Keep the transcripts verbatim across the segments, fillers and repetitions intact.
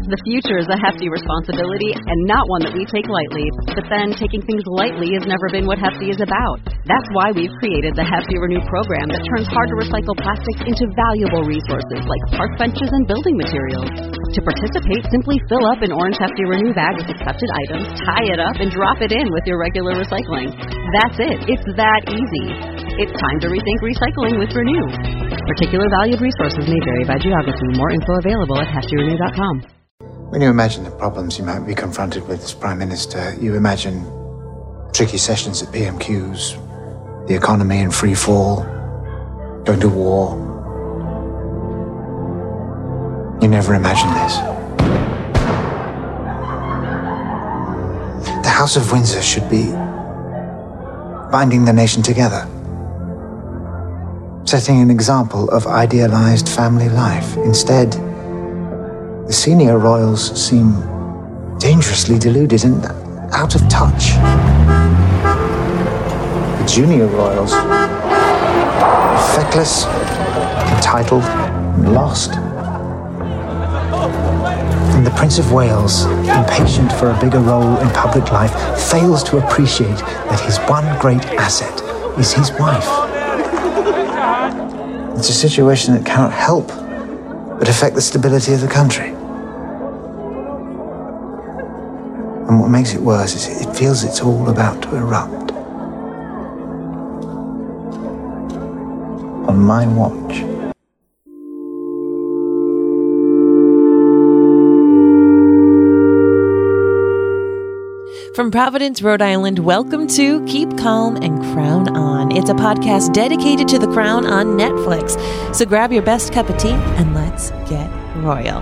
The future is a hefty responsibility and not one that we take lightly. But then, taking things lightly has never been what Hefty is about. That's why we've created the Hefty Renew program that turns hard-to-recycle plastics into valuable resources like park benches and building materials. To participate, simply fill up an orange Hefty Renew bag with accepted items, tie it up, and drop it in with your regular recycling. That's it. It's that easy. It's time to rethink recycling with Renew. Particular valued resources may vary by geography. More info available at hefty renew dot com. When you imagine the problems you might be confronted with as Prime Minister, you imagine tricky sessions at P M Qs, the economy in free fall, going to war. You never imagine this. The House of Windsor should be binding the nation together, setting an example of idealized family life. Instead, the senior royals seem dangerously deluded and out of touch. The junior royals, feckless, entitled, and lost. And the Prince of Wales, impatient for a bigger role in public life, fails to appreciate that his one great asset is his wife. It's a situation that cannot help but affect the stability of the country. And what makes it worse is it feels it's all about to erupt. On my watch. From Providence, Rhode Island, welcome to Keep Calm and Crown On. It's a podcast dedicated to the crown on Netflix. So grab your best cup of tea and let's get royal.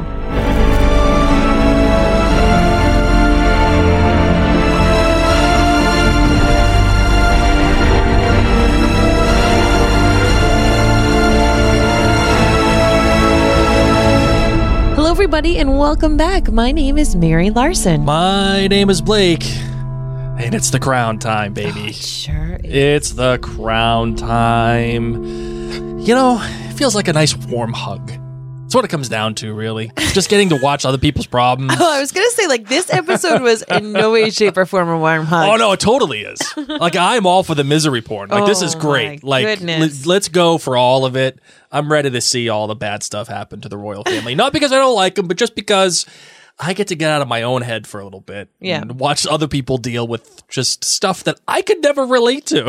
Hello, everybody, and welcome back. My name is Mary Larson. My name is Blake, and it's the crown time, baby. Oh, it sure is. It's the crown time. You know, it feels like a nice warm hug. That's what it comes down to, really. Just getting to watch other people's problems. Oh, I was going to say, like, this episode was in no way, shape, or form a warm hug. Oh, no, it totally is. Like, I'm all for the misery porn. Like, oh, this is great. My like, goodness. l- let's go for all of it. I'm ready to see all the bad stuff happen to the royal family. Not because I don't like them, but just because I get to get out of my own head for a little bit. Yeah. And watch other people deal with just stuff that I could never relate to.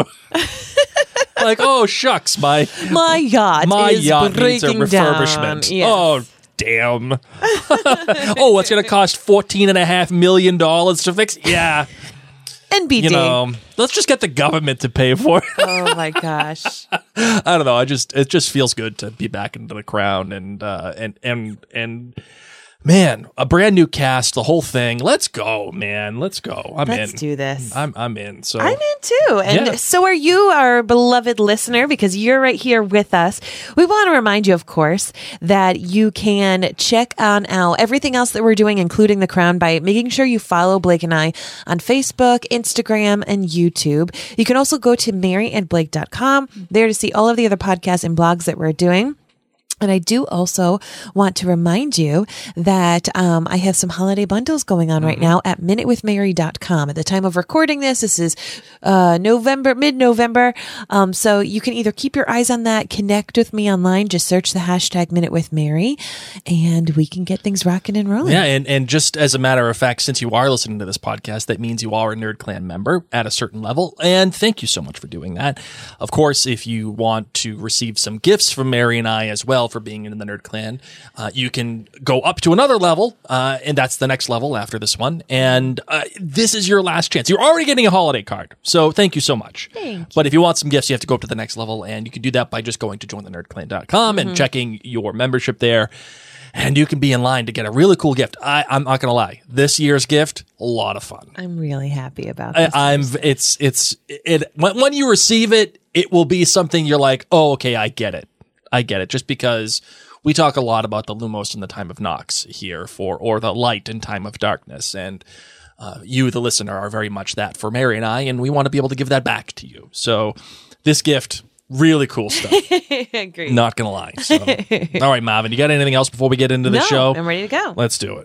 Like, oh, shucks, my My yacht my is yacht needs a breaking refurbishment. down. Yes. Oh, damn. Oh, it's going to cost fourteen and a half million dollars to fix? Yeah. N B D. You know, let's just get the government to pay for it. Oh my gosh. I don't know. I just, it just feels good to be back into the crown and, uh, and, and, and, man, a brand new cast, the whole thing. Let's go, man. Let's go. I'm Let's in. do this. I'm, I'm in. So I'm in too. And Yeah. so are you, our beloved listener, because you're right here with us. We want to remind you, of course, that you can check on out everything else that we're doing, including The Crown, by making sure you follow Blake and I on Facebook, Instagram, and YouTube. You can also go to mary and blake dot com there to see all of the other podcasts and blogs that we're doing. And I do also want to remind you that um, I have some holiday bundles going on right now at minute with mary dot com. At the time of recording this, this is uh, November, mid-November. Um, so you can either keep your eyes on that, connect with me online, just search the hashtag MinuteWithMary, and we can get things rocking and rolling. Yeah, and, and just as a matter of fact, since you are listening to this podcast, that means you are a Nerd Clan member at a certain level, and thank you so much for doing that. Of course, if you want to receive some gifts from Mary and I as well for being in the Nerd Clan, uh, you can go up to another level, uh, and that's the next level after this one, and uh, this is your last chance. You're already getting a holiday card, so thank you so much. Thank you. But if you want some gifts, you have to go up to the next level, and you can do that by just going to join the nerd clan dot com and checking your membership there. And you can be in line to get a really cool gift. I, I'm not going to lie. This year's gift, a lot of fun. I'm really happy about I, this. I'm. It's. It's. It. When, when you receive it, it will be something you're like, oh, okay, I get it. I get it. Just because we talk a lot about the Lumos in the time of Nox here, for or the light in time of darkness, and uh, you, the listener, are very much that for Mary and I, and we want to be able to give that back to you. So this gift. Really cool stuff. Great. Not gonna lie. So. All right, Marvin, you got anything else before we get into the no, show? I'm ready to go. Let's do it.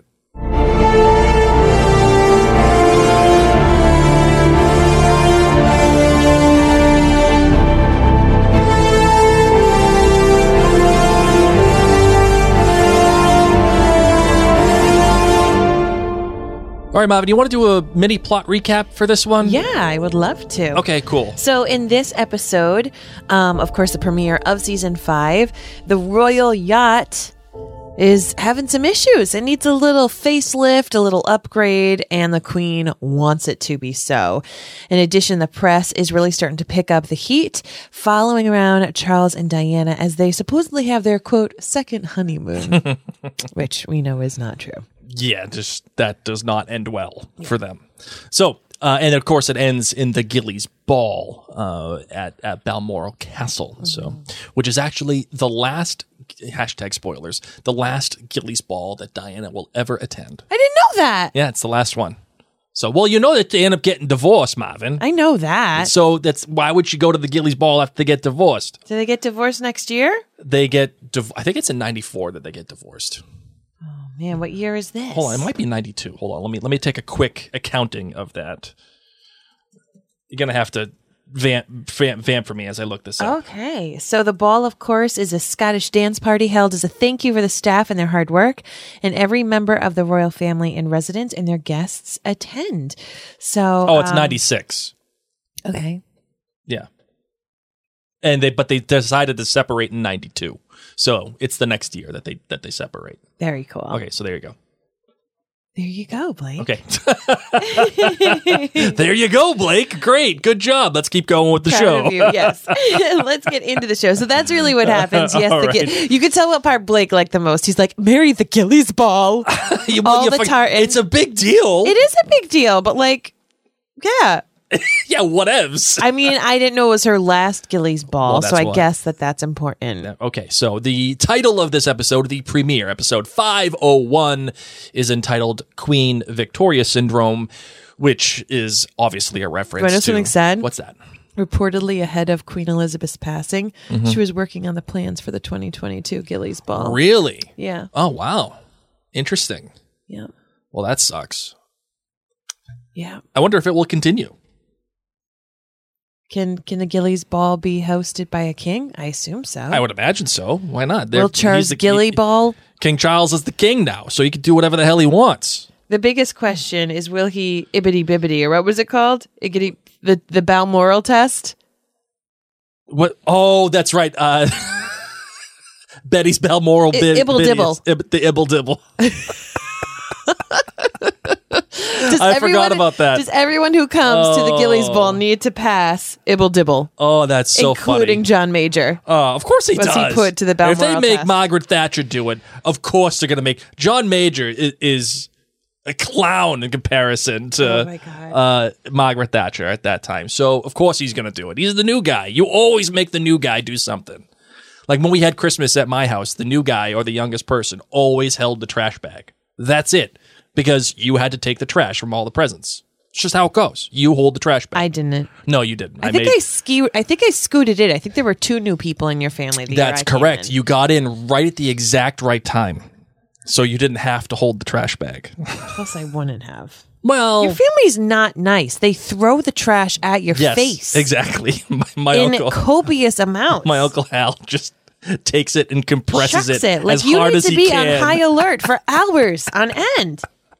All right, Marvin, you want to do a mini plot recap for this one? Yeah, I would love to. Okay, cool. So in this episode, um, of course, the premiere of season five, the royal yacht is having some issues. It needs a little facelift, a little upgrade, and the queen wants it to be so. In addition, the press is really starting to pick up the heat, following around Charles and Diana as they supposedly have their, quote, second honeymoon, which we know is not true. Yeah, just that does not end well yeah. for them. So, uh, and of course, it ends in the Gillies Ball uh, at at Balmoral Castle. Mm-hmm. So, which is actually the last hashtag spoilers, the last Gillies Ball that Diana will ever attend. I didn't know that. Yeah, it's the last one. So, well, you know that they end up getting divorced, Marvin. I know that. So that's why would she go to the Gillies Ball after they get divorced? Do they get divorced next year? They get. Div- I think it's in ninety-four that they get divorced. Man, what year is this? Hold on, it might be ninety-two. Hold on, let me let me take a quick accounting of that. You're gonna have to vamp, vamp, vamp for me as I look this up. Okay, so the ball, of course, is a Scottish dance party held as a thank you for the staff and their hard work, and every member of the royal family and residents and their guests attend. So, oh, it's um, ninety-six. Okay. Yeah, and they but they decided to separate in ninety-two. So it's the next year that they that they separate. Very cool. Okay, so there you go. There you go, Blake. Okay. There you go, Blake. Great. Good job. Let's keep going with the Proud show. of you, yes. Let's get into the show. So that's really what happens. Yes, the right. Gi- you could tell what part Blake liked the most. He's like, marry the Gillies Ball. You- All you the fuck- tartan. It's a big deal. It is a big deal, but like, yeah. Yeah, whatevs. I mean, I didn't know it was her last Gillies Ball, Well, so that's I why. guess that that's important. Okay, so the title of this episode, the premiere, episode five oh one, is entitled Queen Victoria Syndrome, which is obviously a reference Do I know to... something sad? What's that? Reportedly ahead of Queen Elizabeth's passing, Mm-hmm. she was working on the plans for the twenty twenty-two Gillies Ball. Really? Yeah. Oh, wow. Interesting. Yeah. Well, that sucks. Yeah. I wonder if it will continue. Can can the Gillies Ball be hosted by a king? I assume so. I would imagine so. Why not? They're- Will he's Charles the- Gilly he- Ball? King Charles is the king now, so he can do whatever the hell he wants. The biggest question is, will he ibbity bibbity, or what was it called? Iggity, the, the Balmoral test? What? Oh, that's right. Uh, Betty's Balmoral I- bid. Ibble bid- dibble. Ib- the Ibble Dibble. Does I forgot about that. Does everyone who comes to the Gillies Ball need to pass Ibble Dibble? Oh, that's so including funny. John Major. Oh, of course he Was he does. put to the If they Balmoral make test? Margaret Thatcher do it, of course they're going to make... John Major is, is a clown in comparison to Oh my God. uh, Margaret Thatcher at that time. So, of course he's going to do it. He's the new guy. You always make the new guy do something. Like when we had Christmas at my house, the new guy or the youngest person always held the trash bag. That's it. Because you had to take the trash from all the presents. It's just how it goes. You hold the trash bag. I didn't. no, you didn't. I, think made- I ski. I think I scooted it. I think there were two new people in your family. The That's year I came correct. in. You got in right at the exact right time. So you didn't have to hold the trash bag. Plus, I wouldn't have. Well, Your family's not nice. They throw the trash at your yes, face exactly. My, my in uncle, copious amounts. my uncle Hal just takes it and compresses Chucks it, it. Like as you hard need as to he be can. on high alert for hours on end.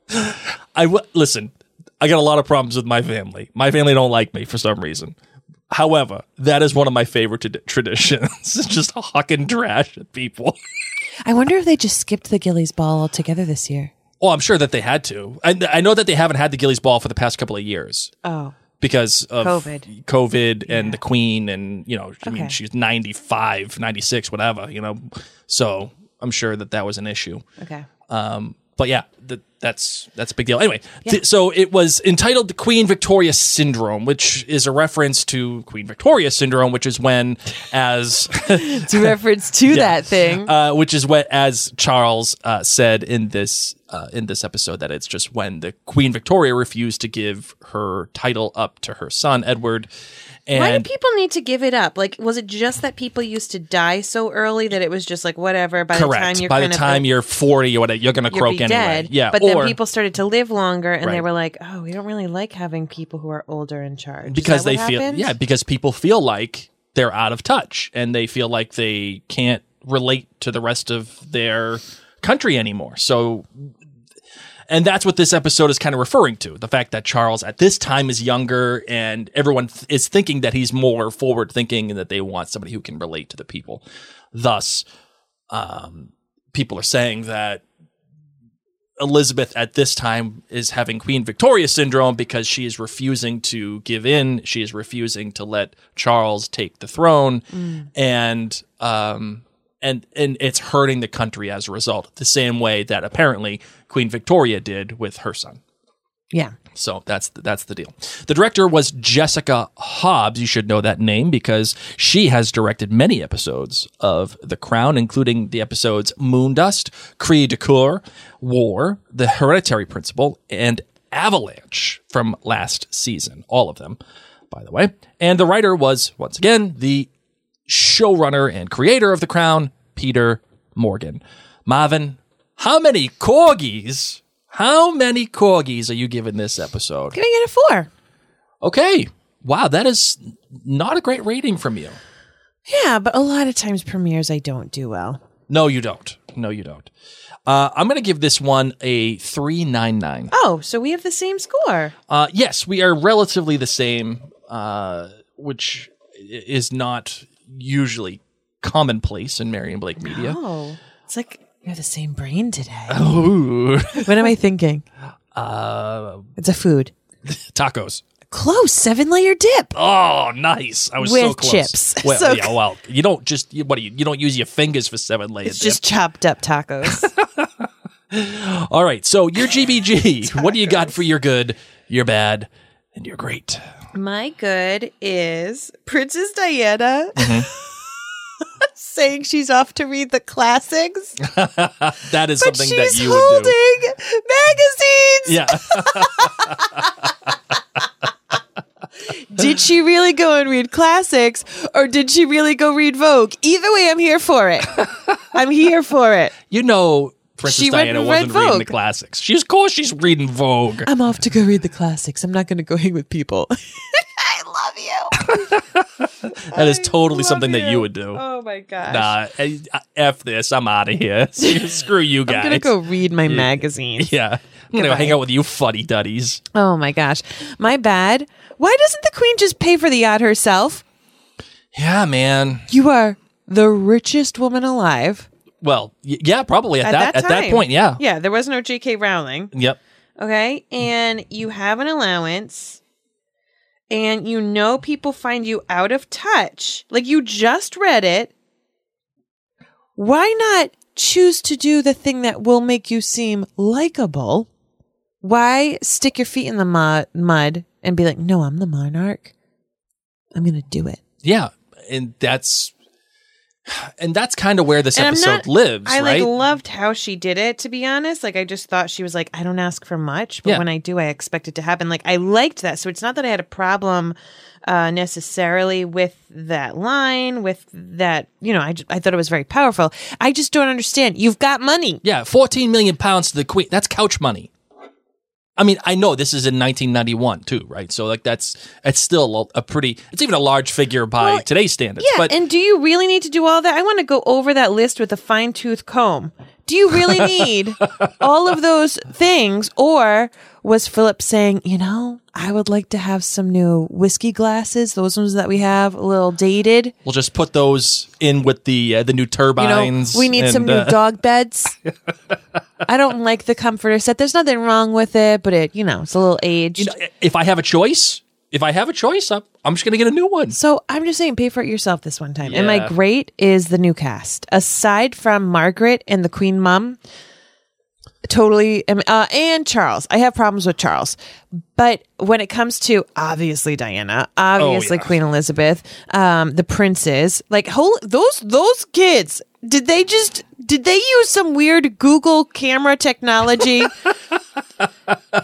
I w- listen. I got a lot of problems with my family. My family don't like me for some reason. However, that is one of my favorite t- traditions. It's just hucking trash at people. I wonder if they just skipped the Gillies Ball altogether this year. Oh, I'm sure that they had to. I, I know that they haven't had the Gillies Ball for the past couple of years Oh, because of COVID. COVID and Yeah. the Queen, and you know, I mean, Okay. she's ninety-five, ninety-six, whatever. You know, so I'm sure that that was an issue. okay. Um, but yeah, th- that's that's a big deal. Anyway, th- so it was entitled the Queen Victoria Syndrome, which is a reference to Queen Victoria Syndrome, which is when, as It's a reference to Yeah. that thing. uh, which is what, as Charles uh, said in this uh, in this episode, that it's just when the Queen Victoria refused to give her title up to her son Edward. And Why do people need to give it up? Like, was it just that people used to die so early that it was just like whatever? By the time correct. you're By the kind time of you're forty or whatever, you're going to you'll croak be anyway. dead. yeah. But then or, people started to live longer, and they Right. were like, "Oh, we don't really like having people who are older in charge." Is because that they what feel happened? yeah because people feel like they're out of touch and they feel like they can't relate to the rest of their country anymore. So and that's what this episode is kind of referring to, the fact that Charles at this time is younger and everyone th- is thinking that he's more forward thinking and that they want somebody who can relate to the people. Thus um people are saying that Elizabeth at this time is having Queen Victoria syndrome because she is refusing to give in. She is refusing to let Charles take the throne, mm. and um, and and it's hurting the country as a result. The same way that apparently Queen Victoria did with her son. Yeah. So that's the, that's the deal. The director was Jessica Hobbs. You should know that name because she has directed many episodes of The Crown, including the episodes Moondust, Cri de Coeur, War, The Hereditary Principle, and Avalanche from last season. All of them, by the way. And the writer was, once again, the showrunner and creator of The Crown, Peter Morgan. Marvin, how many corgis... How many corgis are you giving this episode? Giving it a four. Okay. Wow, that is not a great rating from you. Yeah, but a lot of times premieres I don't do well. No, you don't. No, you don't. Uh, I'm going to give this one a three ninety-nine. Oh, so we have the same score. Uh, yes, we are relatively the same, uh, which is not usually commonplace in Marion Blake Media. Oh, it's like... You have the same brain today. Ooh. What am I thinking? Uh, it's a food. Tacos. Close. Seven layer dip. Oh, nice. I was With so close. chips. Well, So- yeah, well, you don't just, you- what do you, you don't use your fingers for seven layer It's dip. just chopped up tacos. All right. So your G B G, what do you got for your good, your bad, and your great? My good is Princess Diana Mm-hmm. saying she's off to read the classics. That is But something she's that you would do. holding magazines. Yeah. Did she really go and read classics, or did she really go read Vogue? Either way, I'm here for it. I'm here for it. You know, Princess She read- Diana read wasn't reading Vogue. the classics. She, of course, she's reading Vogue. I'm off to go read the classics. I'm not going to go hang with people. I love you. That is I totally love something that you. you would do. Oh my gosh. Nah, eh, F this. I'm out of here. Screw you guys. I'm going to go read my magazine. Yeah. I'm going to hang out with you fuddy duddies. Oh my gosh. My bad. Why doesn't the queen just pay for the yacht herself? Yeah, man. You are the richest woman alive. Well, y- yeah, probably at, At that, that at that time. point, yeah. Yeah, there was no J K Rowling. Yep. Okay. And you have an allowance. And you know people find you out of touch. Like you just read it. Why not choose to do the thing that will make you seem likable? Why stick your feet in the mud, mud and be like, no, I'm the monarch. I'm going to do it. Yeah. And that's and that's kind of where this And I'm episode not- lives, I right? like loved how she did it, to be honest. Like I just thought she was like, I don't ask for much, but Yeah. when I do, I expect it to happen. Like I liked that. So it's not that I had a problem uh, necessarily with that line, with that, you know, I, j- I thought it was very powerful. I just don't understand. You've got money. Yeah, fourteen million pounds to the queen. That's couch money. I mean, I know this is in nineteen ninety-one too, right? So like that's it's still a, a pretty it's even a large figure by Well, today's standards. Yeah, but and do you really need to do all that? I want to go over that list with a fine-tooth comb. Do you really need all of those things? Or was Philip saying, you know, I would like to have some new whiskey glasses, those ones that we have, a little dated. we'll just put those in with the uh, the new You know, turbines. we need some and, new uh, dog beds. I don't like the comforter set. There's nothing wrong with it, but it, you know, it's a little aged. You know, if I have a choice, if I have a choice, I'm, I'm just going to get a new one. So I'm just saying, pay for it yourself this one time. And my Yeah. great is the new cast. Aside from Margaret and the Queen Mum, totally, uh, and Charles. I have problems with Charles. But when it comes to, obviously, Diana, obviously, Oh, yeah. Queen Elizabeth, um, the princes, like, whole, those those kids, did they just, did they use some weird Google camera technology? What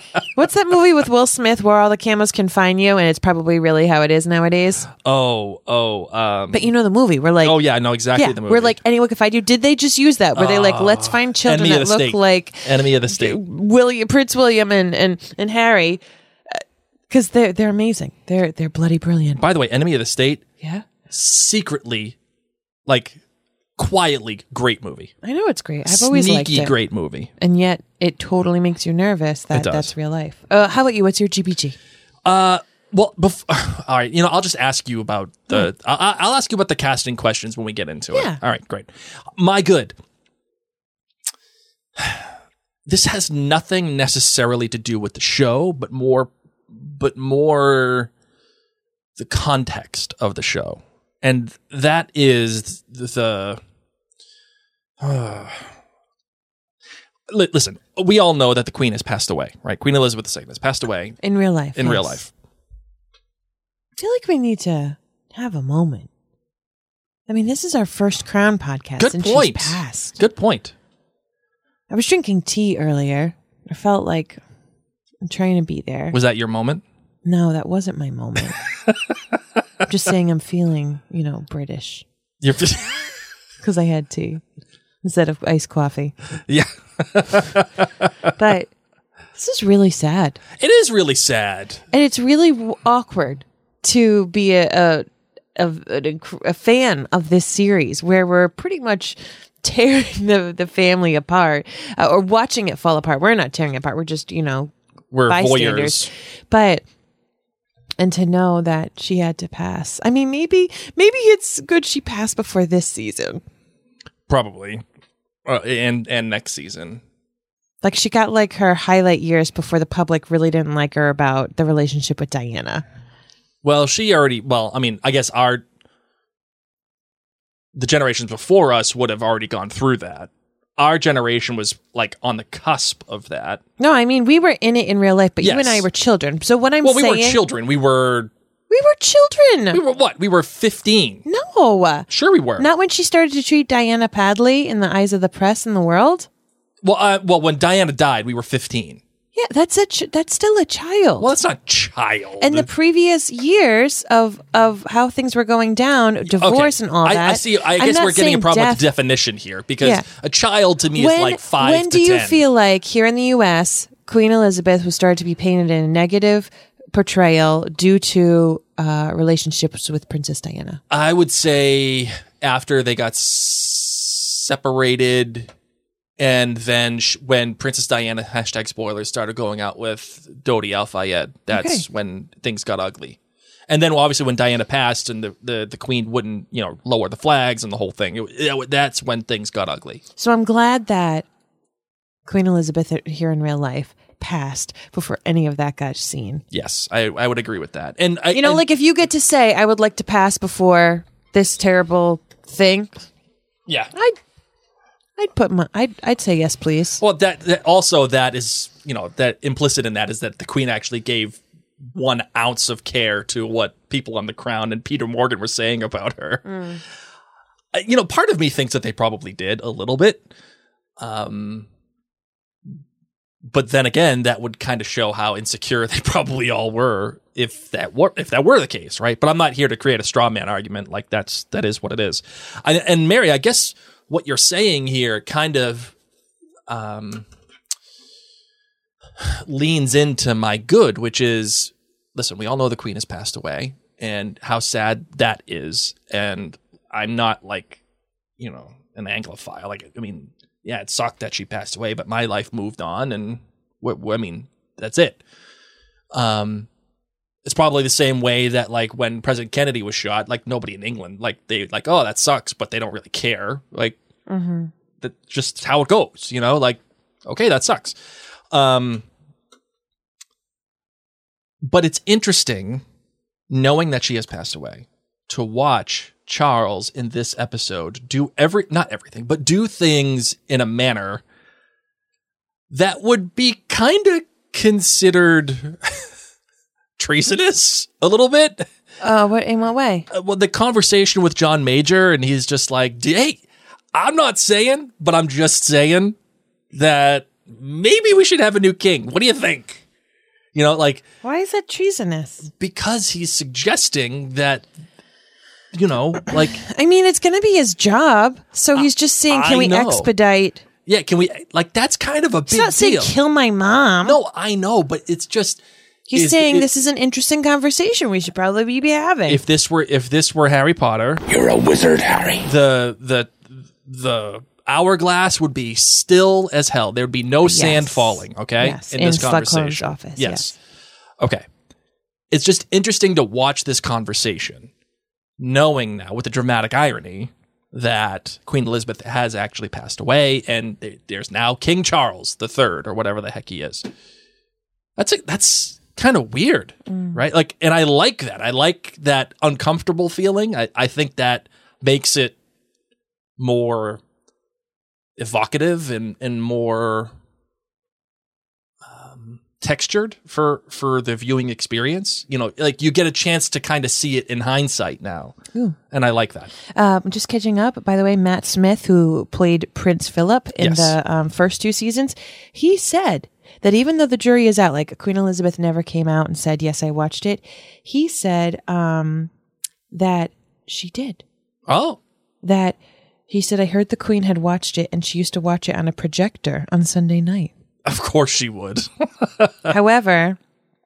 What's that movie with Will Smith where all the cameras can find you, and it's probably really how it is nowadays? Oh, oh. Um, But you know the movie. We're like, oh, yeah, I know exactly yeah, the movie. we're like, anyone can find you. Did they just use that? Were they like, let's find children Enemy that of the look State. like Enemy of the State. William, Prince William, and and and Harry? Because they're they're amazing. They're they're bloody brilliant. By the way, Enemy of the State, Yeah, secretly, like, quietly great movie. I know it's great. I've always liked Sneaky it. great movie. And yet it totally makes you nervous that It does. that's real life. Uh, how about you? What's your G B G? Uh, well, bef- all right. You know, I'll just ask you about the. I'll, I'll ask you about the casting questions when we get into Yeah. it. All right, great. My good. This has nothing necessarily to do with the show, but more, but more, the context of the show, and that is the. Uh, li- listen, we all know that the Queen has passed away, right? Queen Elizabeth the Second has passed away In real life. in yes. real life. I feel like we need to have a moment. I mean, this is our first Crown podcast. Good and point. She's passed. Good point. I was drinking tea earlier. I felt like I'm trying to be there. Was that your moment? No, that wasn't my moment. I'm just saying I'm feeling, you know, British You're, because I had tea instead of iced coffee. yeah. But this is really sad. It is really sad. And it's really w- awkward to be a a, a a a fan of this series where we're pretty much tearing the, the family apart uh, or watching it fall apart. We're not tearing it apart. We're just, you know, We're bystanders. voyeurs. But and to know that she had to pass. I mean, maybe maybe it's good she passed before this season. Probably. Uh, and and next season. Like she got like her highlight years before the public really didn't like her about the relationship with Diana. Well, she already, well, I mean, I guess our, the generations before us would have already gone through that. Our generation was like on the cusp of that. No, I mean, we were in it in real life, but you Yes. and I were children. So what I'm Well, we saying... were children. We were, We were children. we were what? We were fifteen. No. Sure we were. Not when she started to treat Diana Padley in the eyes of the press and the world. Well, uh, well, when Diana died, we were fifteen. Yeah, that's a ch- that's still a child. Well, that's not child. and the previous years of of how things were going down, divorce and all I, that. I see. I I'm guess not we're getting a saying problem death. with the definition here because Yeah. a child to me when, is like five when to do you ten. feel like here in the U S Queen Elizabeth was started to be painted in a negative portrayal due to uh, relationships with Princess Diana? I would say after they got s- separated, and then sh- when Princess Diana hashtag spoilers started going out with Dodi Al Fayed, that's Okay. when things got ugly. And then obviously when Diana passed and the, the, the Queen wouldn't, you know, lower the flags and the whole thing, it, it, that's when things got ugly. So I'm glad that Queen Elizabeth here in real life passed before any of that got seen. Yes, I, I would agree with that. And I, You know, and- like if you get to say, I would like to pass before this terrible thing, yeah. I'd, I'd put my, I'd, I'd say yes, please. Well, that, that also that is, you know, that implicit in that is that the Queen actually gave one ounce of care to what people on the Crown and Peter Morgan were saying about her. Uh, You know, part of me thinks that they probably did a little bit. Um, but then again, that would kind of show how insecure they probably all were if that were if that were the case, right? But I'm not here to create a straw man argument. Like that's that is what it is. I, and Mary, I guess what you're saying here kind of um, leans into my good, which is, listen, we all know the Queen has passed away and how sad that is. And I'm not like, you know, an Anglophile. Like, I mean, yeah, it sucked that she passed away, but my life moved on, and w- w- I mean, that's it. Um, it's probably the same way that like when President Kennedy was shot, like nobody in England, like they like, oh, that sucks, but they don't really care. Like Mm-hmm. that's just how it goes, you know. Like, okay, that sucks. Um, but it's interesting knowing that she has passed away to watch Charles in this episode do every not everything, but do things in a manner that would be kind of considered treasonous a little bit. Uh, what in what way? Uh, well, the conversation with John Major, and he's just like, hey, I'm not saying, but I'm just saying that maybe we should have a new king. What do you think? You know, like, why is that treasonous? because he's suggesting that, you know, like, I mean, it's going to be his job. So he's just saying, can I we know. expedite? yeah, can we, like, that's kind of a big He's not saying deal. kill my mom. No, I know, but it's just. He's is- saying it- this is an interesting conversation we should probably be having. If this were, if this were Harry Potter, You're a wizard, Harry. the, the, the hourglass would be still as hell. There would be no sand falling, okay? Yes, in in this Slughorn's conversation. office, Yes. Okay. It's just interesting to watch this conversation, knowing now with the dramatic irony that Queen Elizabeth has actually passed away and th- there's now King Charles the Third or whatever the heck he is. That's a, that's kind of weird, right? Like, and I like that. I like that uncomfortable feeling. I, I think that makes it more evocative and, and more um, textured for, for the viewing experience. You know, like you get a chance to kind of see it in hindsight now. Ooh. And I like that. Um, just catching up, by the way, Matt Smith, who played Prince Philip in Yes. the um, first two seasons, he said that even though the jury is out, like Queen Elizabeth never came out and said, yes, I watched it. He said um, that she did. Oh, That he said, I heard the Queen had watched it and she used to watch it on a projector on Sunday night. of course she would. However,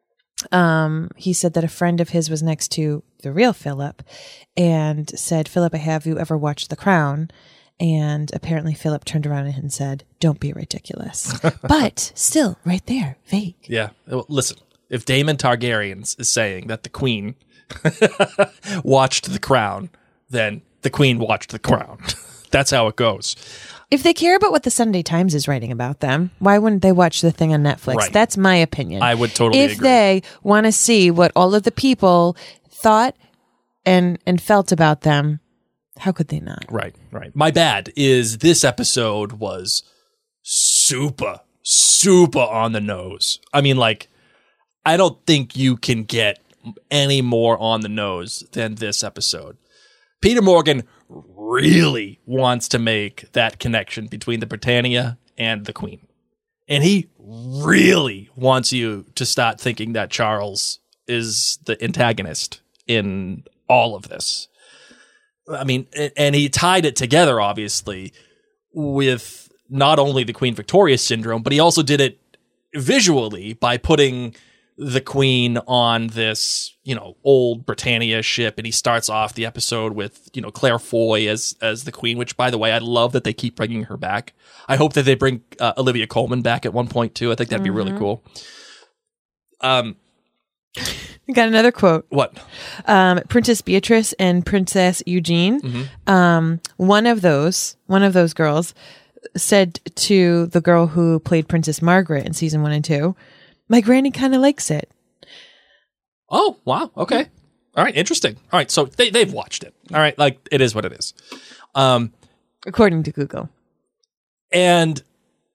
um, he said that a friend of his was next to the real Philip and said, Philip, have you ever watched The Crown? And apparently Philip turned around and said, don't be ridiculous. But still, right there, vague. Yeah. Well, listen, if Daemon Targaryen is saying that the Queen watched The Crown, then the Queen watched The Crown. That's how it goes. If they care about what the Sunday Times is writing about them, why wouldn't they watch the thing on Netflix? Right. That's my opinion. I would totally if agree. they want to see what all of the people thought and and felt about them, how could they not? Right, right. My bad is this episode was super, super on the nose. I mean, like, I don't think you can get any more on the nose than this episode. Peter Morgan really wants to make that connection between the Britannia and the Queen. And he really wants you to start thinking that Charles is the antagonist in all of this. I mean, and he tied it together, obviously, with not only the Queen Victoria syndrome, but he also did it visually by putting the Queen on this, you know, old Britannia ship. And he starts off the episode with, you know, Claire Foy as, as the Queen, which, by the way, I love that they keep bringing her back. I hope that they bring uh, Olivia Colman back at one point, too. I think that'd be really cool. Um, I got another quote. what? Um, Princess Beatrice and Princess Eugene. Mm-hmm. Um, one of those, one of those girls said to the girl who played Princess Margaret in season one and two, my granny kind of likes it. Oh, wow. Okay. All right. Interesting. All right. So they, they've watched it. All right. Like, it is what it is. Um, According to Google. and,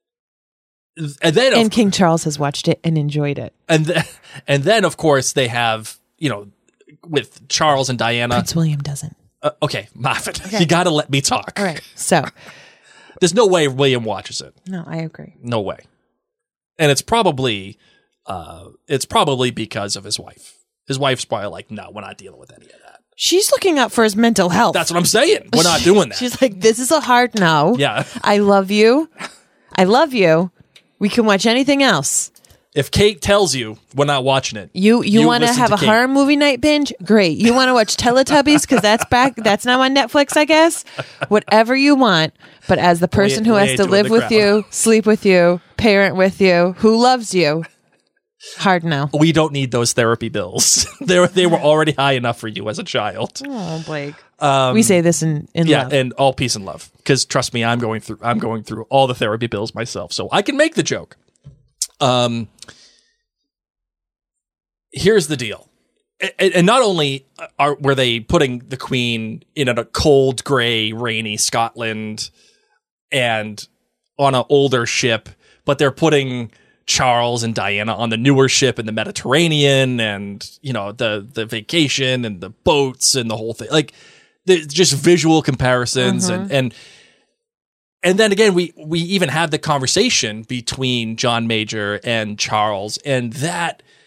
and then, of And King Charles has watched it and enjoyed it. And then, and then, of course, they have, you know, with Charles and Diana. Prince William doesn't. Uh, okay, Moffat, you got to let me talk. All right. So, There's no way William watches it. no, I agree. No way. And it's probably, uh, it's probably because of his wife. His wife's probably like, no, we're not dealing with any of that. She's looking out for his mental health. That's what I'm saying. We're not doing that. She's like, this is a hard no. Yeah. I love you. I love you. We can watch anything else. If Kate tells you we're not watching it, You you, You want to listen have to a Kate. horror movie night binge? Great. You want to watch Teletubbies because that's back? That's now on Netflix, I guess. Whatever you want. But as the person who way has to to live the with crowd. you, sleep with you, parent with you, who loves you, hard no. we don't need those therapy bills. they were, they were already high enough for you as a child. Oh, Blake. we say this in in Yeah, love. and all peace and love. Because trust me, I'm going through I'm going through all the therapy bills myself, so I can make the joke. Um, here's the deal, and, and not only are were they putting the Queen in a cold, gray, rainy Scotland, and on an older ship, but they're putting Charles and Diana on the newer ship in the Mediterranean, and you know the the vacation and the boats and the whole thing, like the, just visual comparisons, and and and then again we we even had the conversation between John Major and Charles, and that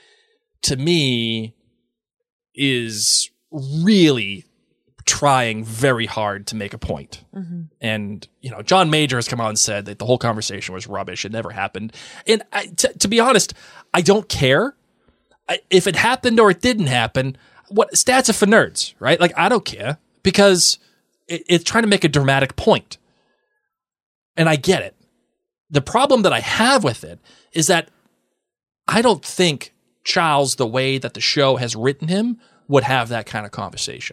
to me, is really trying very hard to make a point. Mm-hmm. And, you know, John Major has come out and said that the whole conversation was rubbish. It never happened. And I, t- to be honest, I don't care I, if it happened or it didn't happen. What stats are for nerds, right? Like, I don't care because it, it's trying to make a dramatic point. And I get it. The problem that I have with it is that I don't think Charles, the way that the show has written him, would have that kind of conversation.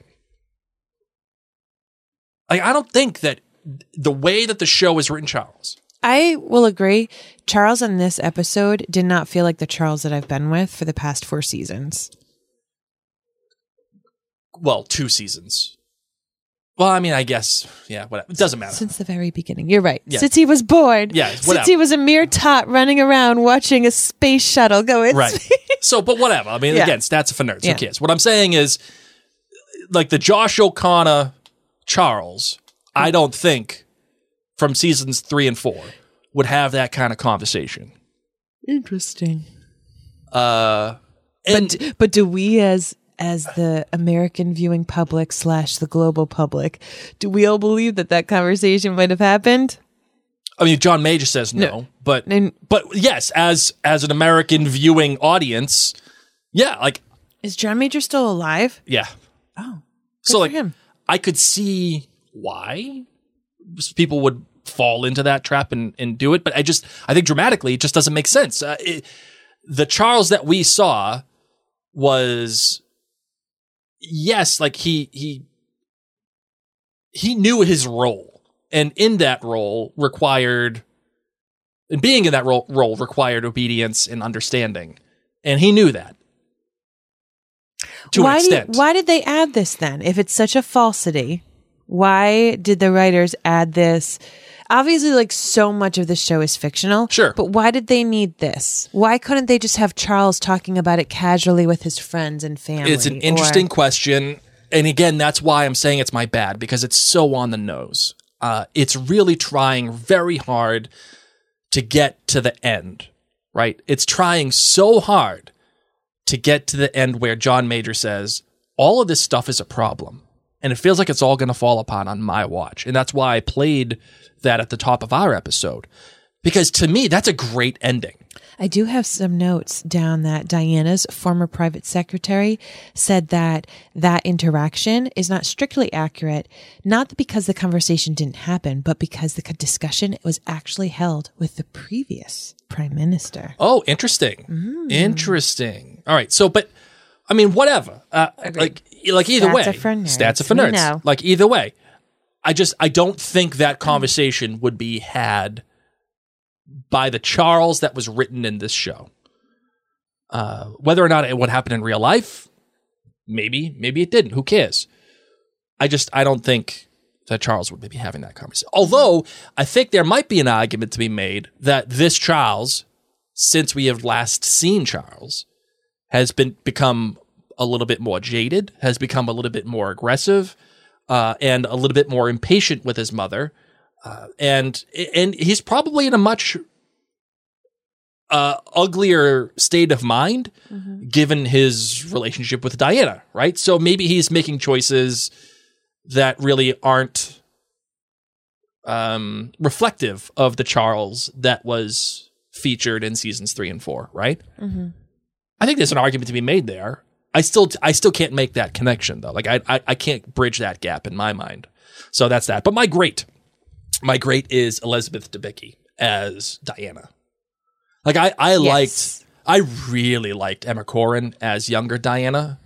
Like, I don't think that the way that the show is written, Charles. I will agree. Charles in this episode did not feel like the Charles that I've been with for the past four seasons. Well, two seasons. Well, I mean, I guess, yeah, whatever. It doesn't matter. Since the very beginning. You're right. Yeah. Since he was born. Yeah, Since whatever. he was a mere tot running around watching a space shuttle go in Right. space. So, but whatever. I mean, Yeah. again, stats are for nerds. Yeah. Who cares? What I'm saying is, like, the Josh O'Connor Charles, I don't think from seasons three and four would have that kind of conversation. Interesting. Uh, and But, but do we as as the American viewing public slash the global public, do we all believe that that conversation might have happened? I mean, John Major says no, No. but And- but yes, as as an American viewing audience, yeah, like Is John Major still alive? yeah. Oh, So for like, him. I could see why people would fall into that trap and, and do it, but I just I think dramatically it just doesn't make sense. Uh, it, the Charles that we saw was yes, like he he he knew his role, and in that role required, and being in that role role required obedience and understanding, and he knew that to why an extent. Did, why did they add this then? If it's such a falsity, why did the writers add this? Obviously, like, so much of the show is fictional. Sure. But why did they need this? Why couldn't they just have Charles talking about it casually with his friends and family? It's an or- interesting question. And again, that's why I'm saying it's my bad, because it's so on the nose. Uh, it's really trying very hard to get to the end, right? It's trying so hard to get to the end where John Major says, all of this stuff is a problem. And it feels like it's all going to fall apart on my watch. And that's why I played that at the top of our episode. Because to me, that's a great ending. I do have some notes down that Diana's former private secretary said that that interaction is not strictly accurate, not because the conversation didn't happen, but because the discussion was actually held with the previous prime minister. Oh, interesting. Mm. Interesting. All right. So, but I mean, whatever. Uh, like, like either Stats way, are for nerds. stats are for We nerds. know. Like either way, I just I don't think that conversation would be had by the Charles that was written in this show. Uh, whether or not it would happen in real life, maybe, maybe it didn't. Who cares? I just I don't think that Charles would be having that conversation. Although I think there might be an argument to be made that this Charles, since we have last seen Charles, has been become a little bit more jaded, has become a little bit more aggressive, uh, and a little bit more impatient with his mother, uh, and and he's probably in a much uh, uglier state of mind, mm-hmm. given his relationship with Diana. Right, so maybe he's making choices that really aren't um, reflective of the Charles that was featured in seasons three and four. Right. Mm-hmm. I think there's an argument to be made there. I still, I still can't make that connection though. Like I, I, I can't bridge that gap in my mind. So that's that. But my great, my great is Elizabeth Debicki as Diana. Like I, I Yes. liked, I really liked Emma Corrin as younger Diana,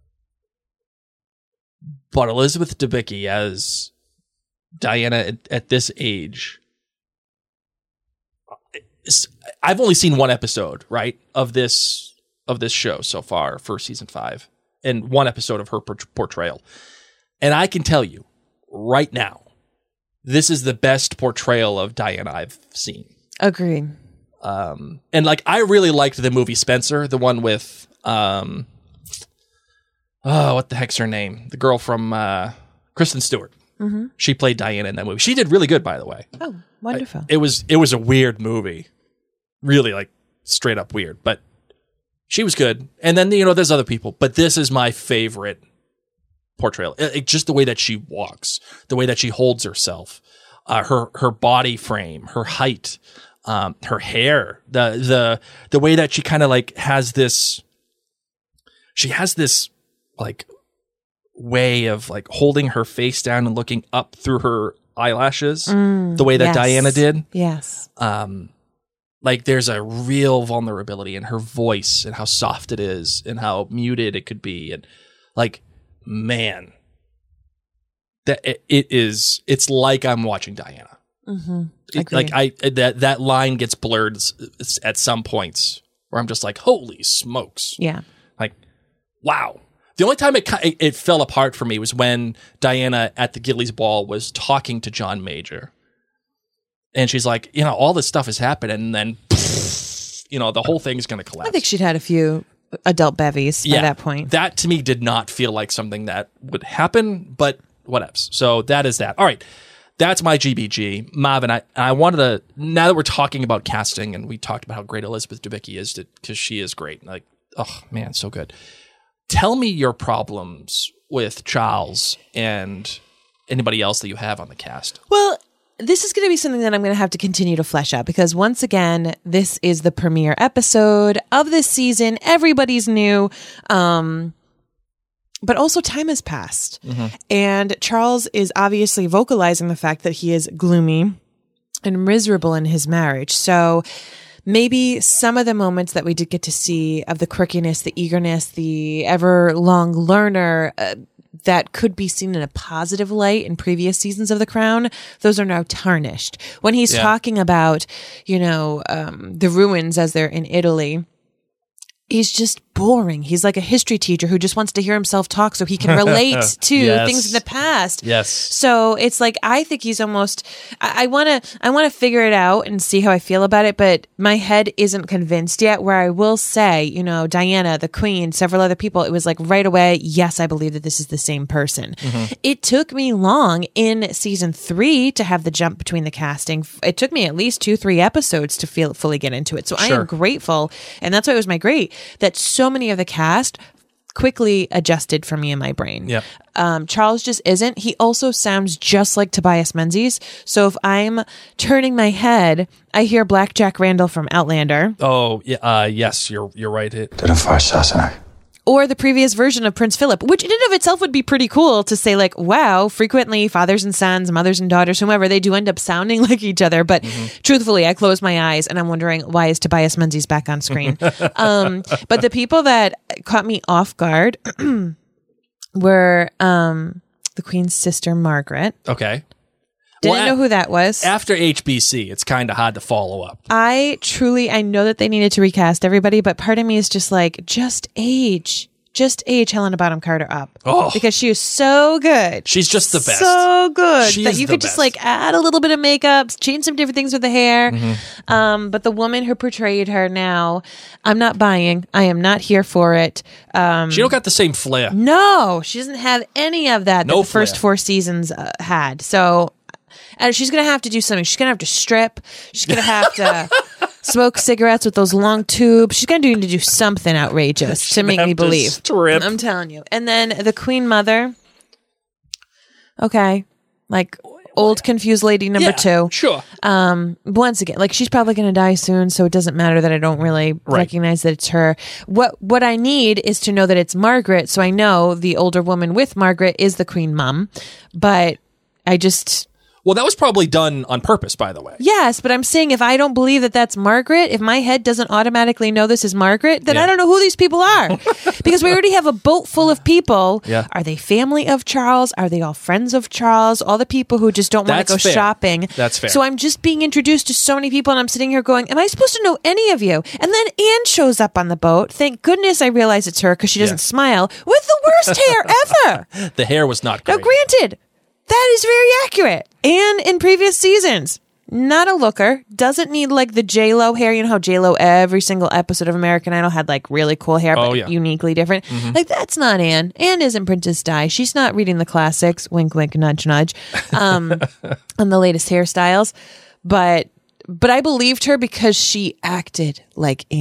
but Elizabeth Debicki as Diana at, at this age. I've only seen one episode, right, of this. of this show so far for season five, and one episode of her portrayal. And I can tell you right now, this is the best portrayal of Diana I've seen. Agreed. Um, and like, I really liked the movie Spencer, the one with, um, oh, what the heck's her name? The girl from, uh, Kristen Stewart. Mm-hmm. She played Diana in that movie. She did really good, by the way. Oh, wonderful. I, it was, it was a weird movie, really like straight up weird, but She was good. And then, you know, there's other people, but this is my favorite portrayal. It, it, just the way that she walks, the way that she holds herself, uh, her, her body frame, her height, um, her hair, the, the, the way that she kind of like has this, she has this like way of like holding her face down and looking up through her eyelashes, mm, the way that yes. Diana did. Yes. Um, Like there's a real vulnerability in her voice and how soft it is and how muted it could be. And like, man, that it, it is, it's like I'm watching Diana. Mm-hmm. It, like I, that, that line gets blurred at some points where I'm just like, holy smokes. Yeah. Like, wow. The only time it, it, it fell apart for me was when Diana at the Gillies Ball was talking to John Major. And she's like, you know, all this stuff is happening, and then, pff, you know, the whole thing's going to collapse. I think she'd had a few adult bevies yeah, by that point. That, to me, did not feel like something that would happen, but whatevs. So that is that. All right. That's my G B G. Marvin, I, I wanted to, now that we're talking about casting, and we talked about how great Elizabeth Debicki is, because she is great. Like, oh, man, so good. Tell me your problems with Charles and anybody else that you have on the cast. Well, this is going to be something that I'm going to have to continue to flesh out because once again, this is the premiere episode of this season. Everybody's new. Um, but also time has passed. Mm-hmm. And Charles is obviously vocalizing the fact that he is gloomy and miserable in his marriage. So maybe some of the moments that we did get to see of the quirkiness, the eagerness, the ever long learner, uh, that could be seen in a positive light in previous seasons of The Crown, those are now tarnished. When he's yeah. talking about, you know, um, the ruins as they're in Italy, he's just boring. He's like a history teacher who just wants to hear himself talk so he can relate to yes. things in the past. Yes. So it's like, I think he's almost, I want to, I want to figure it out and see how I feel about it, but my head isn't convinced yet, where I will say, you know, Diana, the Queen, several other people, it was like right away, yes, I believe that this is the same person. Mm-hmm. It took me long in season three to have the jump between the casting. It took me at least two, three episodes to feel fully get into it. So sure. I am grateful. And that's why it was my great that so many of the cast quickly adjusted for me in my brain. Yeah. Um, Charles just isn't. He also sounds just like Tobias Menzies. So if I'm turning my head, I hear Black Jack Randall from Outlander. Oh, yeah, uh, yes, you're you're right. It- Or the previous version of Prince Philip, which in and of itself would be pretty cool to say, like, wow, frequently fathers and sons, mothers and daughters, whomever, they do end up sounding like each other. But mm-hmm. truthfully, I close my eyes and I'm wondering, why is Tobias Menzies back on screen? um, but the people that caught me off guard were um, the Queen's sister, Margaret. Okay. Didn't well, know who that was. After H B C, it's kind of hard to follow up. I truly, I know that they needed to recast everybody, but part of me is just like, just age. Just age Helena Bonham Carter up. Oh. Because she is so good. She's just the best. So good. She that is you the could best. just like add a little bit of makeup, change some different things with the hair. Mm-hmm. Um, but the woman who portrayed her now, I'm not buying. I am not here for it. Um, she don't got the same flair. No, she doesn't have any of that No that the flair. first four seasons uh, had. So and she's going to have to do something. She's going to have to strip. She's going to have to smoke cigarettes with those long tubes. She's going to need to do something outrageous to make me believe. Strip. I'm telling you. And then the Queen Mother. Okay. Like old confused lady number yeah, two. Sure. Um, once again, like she's probably going to die soon, so it doesn't matter that I don't really right. recognize that it's her. What what I need is to know that it's Margaret, so I know the older woman with Margaret is the Queen Mum. But I just... Well, that was probably done on purpose, by the way. Yes, but I'm saying if I don't believe that that's Margaret, if my head doesn't automatically know this is Margaret, then yeah. I don't know who these people are. Because we already have a boat full of people. Yeah. Are they family of Charles? Are they all friends of Charles? All the people who just don't want to go fair. shopping. That's fair. So I'm just being introduced to so many people and I'm sitting here going, am I supposed to know any of you? And then Anne shows up on the boat. Thank goodness I realize it's her because she doesn't yeah. smile with the worst hair ever. The hair was not great. Now, granted, that is very accurate. And in previous seasons, not a looker, doesn't need like the J-Lo hair. You know how J-Lo every single episode of American Idol had like really cool hair, but oh, yeah. uniquely different. Mm-hmm. Like that's not Anne. Anne isn't Princess Di. She's not reading the classics, wink, wink, nudge, nudge, um, on the latest hairstyles. But, but I believed her because she acted like Anne.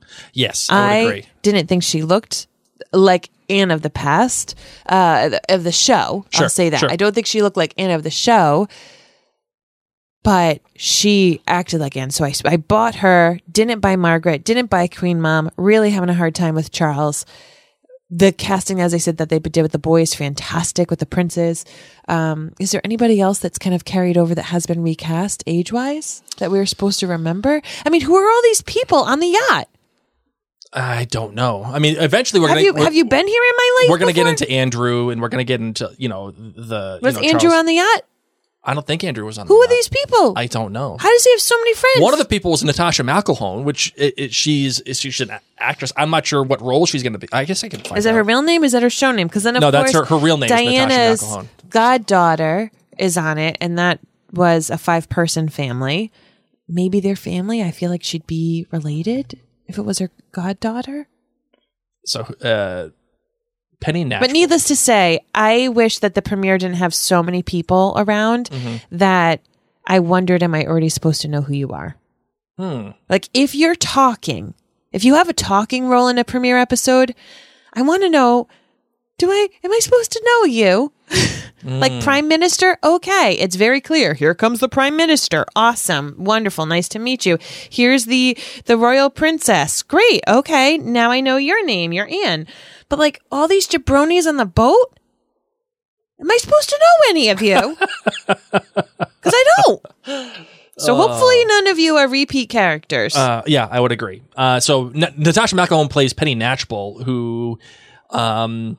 Yes, I would I agree. didn't think she looked like Anne of the past, uh, of the show. Sure, I'll say that. sure. I don't think she looked like Anne of the show, but she acted like Anne. So I, I bought her, didn't buy Margaret, didn't buy Queen Mom, really having a hard time with Charles. The casting, as I said, that they did with the boys, fantastic with the princes. Um, is there anybody else that's kind of carried over that has been recast age-wise that we were supposed to remember? I mean, who are all these people on the yacht? I don't know. I mean, eventually we're Have gonna you we're, have you been here in my life? we're gonna get before? into Andrew, and we're gonna get into you know the Was you know, Andrew Charles. on the yacht? I don't think Andrew was on. Who the are yacht. these people? I don't know. How does he have so many friends? One of the people was Natasha McElhone, which it, it, she's she's an actress. I'm not sure what role she's going to be. I guess I can find Is that out. her real name? Is that her show name? Because then, of No, course, that's her- her real name is Natasha Diana's McElhone. goddaughter is on it, and that was a five-person family. Maybe their family. I feel like she'd be related if it was her goddaughter. So, uh, Penny Natchell. But needless to say, I wish that the premiere didn't have so many people around Mm-hmm. that I wondered, am I already supposed to know who you are? Hmm. Like, if you're talking, if you have a talking role in a premiere episode, I want to know, do I, am I supposed to know you? Like Prime Minister? Okay. It's very clear. Here comes the Prime Minister. Awesome. Wonderful. Nice to meet you. Here's the, the Royal Princess. Great. Okay. Now I know your name. You're Anne. But like all these jabronis on the boat? Am I supposed to know any of you? Because I don't. So hopefully none of you are repeat characters. Uh, yeah, I would agree. Uh, so N- Natasha McElhone plays Penny Natchell, who, um,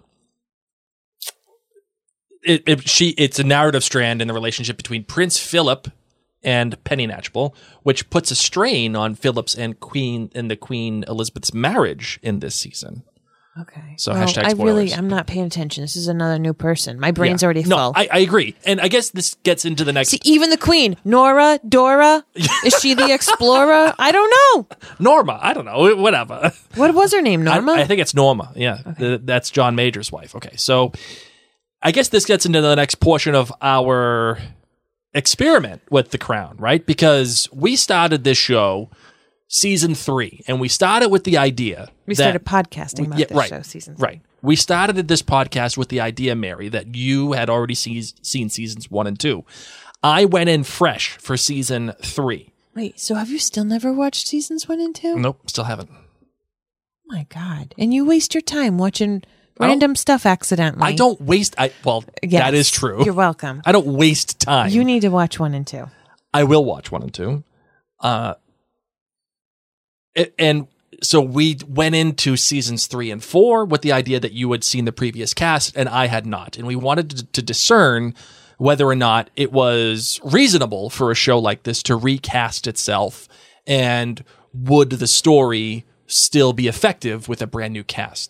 it, it she it's a narrative strand in the relationship between Prince Philip and Penny Natchell, which puts a strain on Philip's and Queen and the Queen Elizabeth's marriage in this season. Okay. So Well, hashtag I really, spoilers. I'm not paying attention. This is another new person. My brain's Yeah. already no, full. I, I agree, and I guess this gets into the next See, even the queen, Nora, Dora, is she the explorer? I don't know. Norma. I don't know, whatever. What was her name? Norma? I, I think it's Norma. Yeah, Th- that's John Major's wife. Okay, so I guess this gets into the next portion of our experiment with The Crown, right? Because we started this show season three, and we started with the idea we that- started podcasting about yeah, this right, show season three. right. We started this podcast with the idea, Mary, that you had already sees, seen seasons one and two. I went in fresh for season three. Wait, so have you still never watched seasons one and two? Nope, still haven't. Oh my God. And you waste your time watching I don't- random stuff accidentally. I don't waste. I well, Yes, that is true. You're welcome. I don't waste time. You need to watch one and two. I will watch one and two. Uh, it- and so we went into seasons three and four with the idea that you had seen the previous cast and I had not. And we wanted to, to discern whether or not it was reasonable for a show like this to recast itself, and would the story still be effective with a brand new cast.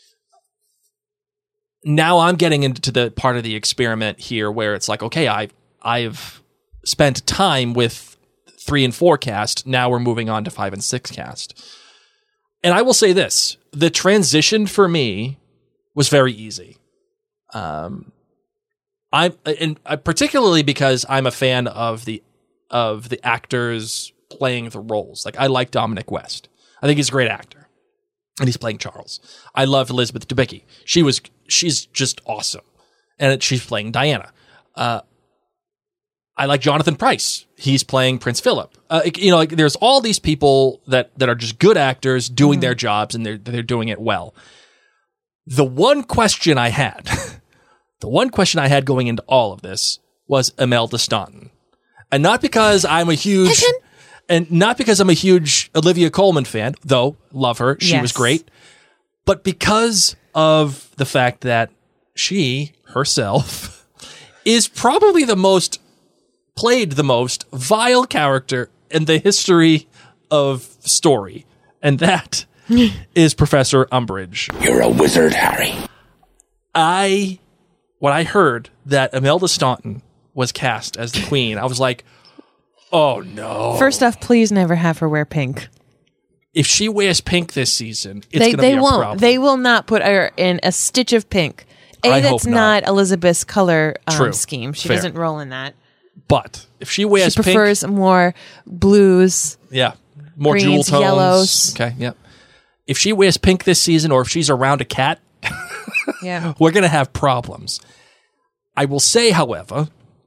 Now I'm getting into the part of the experiment here where it's like, okay, I I've spent time with three and four cast. Now we're moving on to five and six cast. And I will say this, the transition for me was very easy. Um, I'm, and particularly because I'm a fan of the, of the actors playing the roles. Like, I like Dominic West. I think he's a great actor. And he's playing Charles. I love Elizabeth Debicki. She was, she's just awesome. And she's playing Diana. Uh, I like Jonathan Pryce. He's playing Prince Philip. Uh, you know, like there's all these people that, that are just good actors doing their jobs, and they're they're doing it well. The one question I had, the one question I had going into all of this was Imelda Staunton, and not because I'm a huge, and not because I'm a huge Olivia Colman fan, though love her, she was Yes. great, but because of the fact that she herself is probably the most played the most vile character in the history of story, and that is Professor Umbridge. You're a wizard, Harry. I, when I heard that Imelda Staunton was cast as the Queen, I was like, oh no. First off, please never have her wear pink. If she wears pink this season, it's They going to they be a won't. problem. They will not put her in a stitch of pink. A, I that's hope not. not Elizabeth's color um, True. scheme. She Fair. doesn't roll in that. But if she wears She prefers more blues. pink, yeah, more greens, jewel tones. yellows. Okay, yep. if she wears pink this season or if she's around a cat, Yeah. we're going to have problems. I will say, however,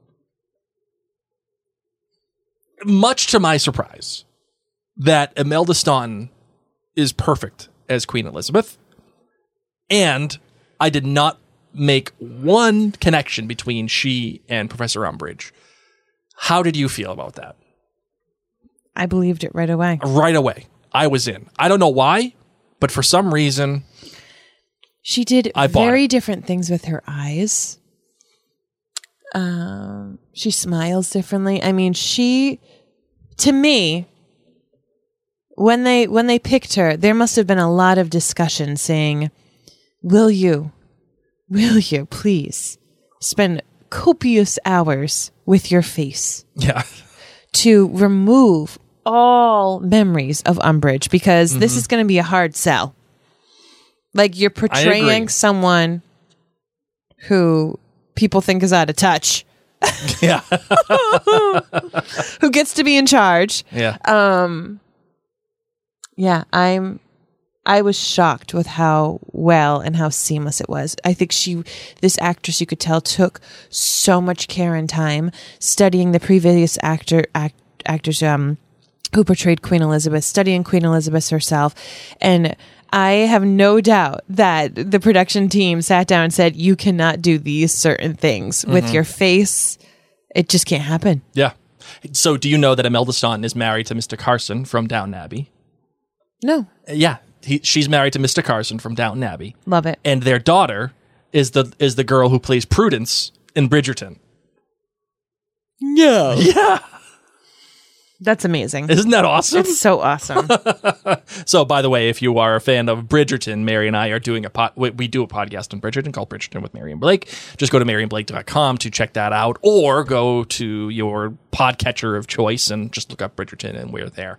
much to my surprise, that Imelda Staunton is perfect as Queen Elizabeth. And I did not make one connection between she and Professor Umbridge. How did you feel about that? I believed it right away. Right away. I was in. I don't know why, but for some reason, She did I bought very it. different things with her eyes. Um, she smiles differently. I mean, she, to me, when they when they picked her, there must have been a lot of discussion saying, "Will you, will you please spend copious hours with your face yeah. to remove all memories of Umbridge, because this is going to be a hard sell." Like, you're portraying someone who people think is out of touch, Yeah. who gets to be in charge. yeah. Um, yeah, I'm. I was shocked with how well and how seamless it was. I think she, this actress, you could tell, took so much care and time studying the previous actor act, actors um, who portrayed Queen Elizabeth, studying Queen Elizabeth herself, and I have no doubt that the production team sat down and said, "You cannot do these certain things with your face. It just can't happen." Yeah. So do you know that Imelda Staunton is married to Mister Carson from Downton Abbey? No, Uh, Yeah. He, she's married to Mister Carson from Downton Abbey. love it. And their daughter is the is the girl who plays Prudence in Bridgerton. No, Yeah. that's amazing. Isn't that awesome? It's so awesome. So, by the way, if you are a fan of Bridgerton, Mary and I are doing a pod, we, we do a podcast on Bridgerton called Bridgerton with Mary and Blake. Just go to mary and blake dot com to check that out, or go to your podcatcher of choice and just look up Bridgerton, and we're there.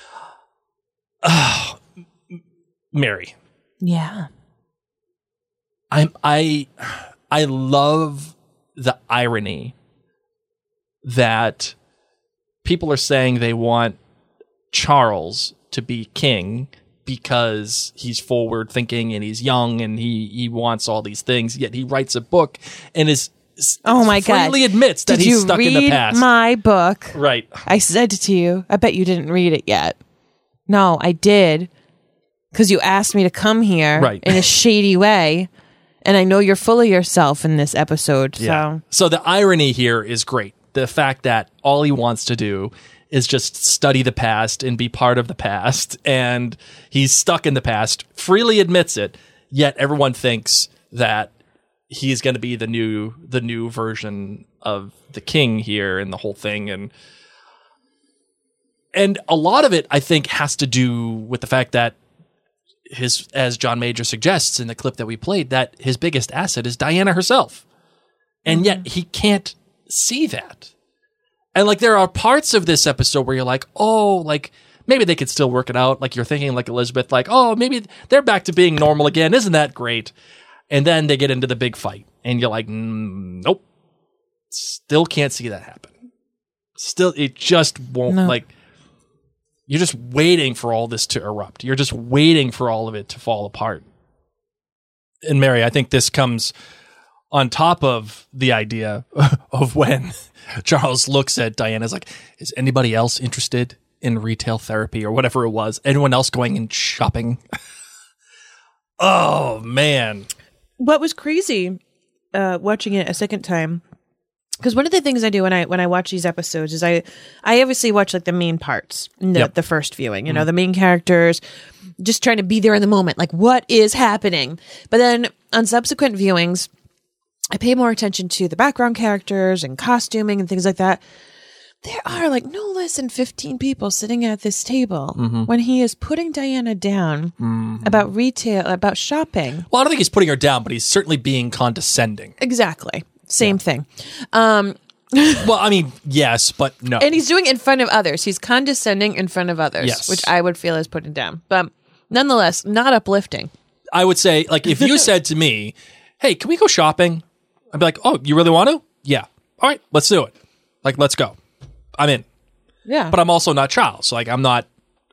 Oh, Mary, Yeah. I'm I I love the irony that people are saying they want Charles to be king because he's forward thinking and he's young and he he wants all these things, yet he writes a book and is Oh my God. freely admits that Did he's you stuck read in the past. my book? Right. I said to you, I bet you didn't read it yet. No, I did. Because you asked me to come here Right. in a shady way. And I know you're full of yourself in this episode. So So the irony here is great. The fact that all he wants to do is just study the past and be part of the past, and he's stuck in the past, freely admits it, yet everyone thinks that he's going to be the new the new version of the king here and the whole thing. And and a lot of it, I think, has to do with the fact that his, as John Major suggests in the clip that we played, that his biggest asset is Diana herself. And yet he can't see that. And like, there are parts of this episode where you're like, oh, like maybe they could still work it out. Like, you're thinking like Elizabeth, like, oh, maybe they're back to being normal again. Isn't that great? And then they get into the big fight and you're like, mm, nope, still can't see that happen. Still, it just won't. No. Like, you're just waiting for all this to erupt. You're just waiting for all of it to fall apart. And Mary, I think this comes on top of the idea of when Charles looks at Diana's like, is anybody else interested in retail therapy or whatever it was? Anyone else going and shopping? Oh, man. what was crazy uh, watching it a second time, because one of the things I do when I when I watch these episodes is I I obviously watch like the main parts, the, Yep. the first viewing, you know, the main characters, just trying to be there in the moment, like what is happening. But then on subsequent viewings, I pay more attention to the background characters and costuming and things like that. There are like no less than fifteen people sitting at this table when he is putting Diana down about retail, about shopping. Well, I don't think he's putting her down, but he's certainly being condescending. Exactly. Same thing. Um, Well, I mean, yes, but no. and he's doing it in front of others. He's condescending in front of others, Yes. which I would feel is putting down. But nonetheless, not uplifting. I would say, like, if you said to me, hey, can we go shopping? I'd be like, oh, you really want to? Yeah. All right, let's do it. Like, let's go. I'm in. Yeah. But I'm also not Charles. Like, I'm not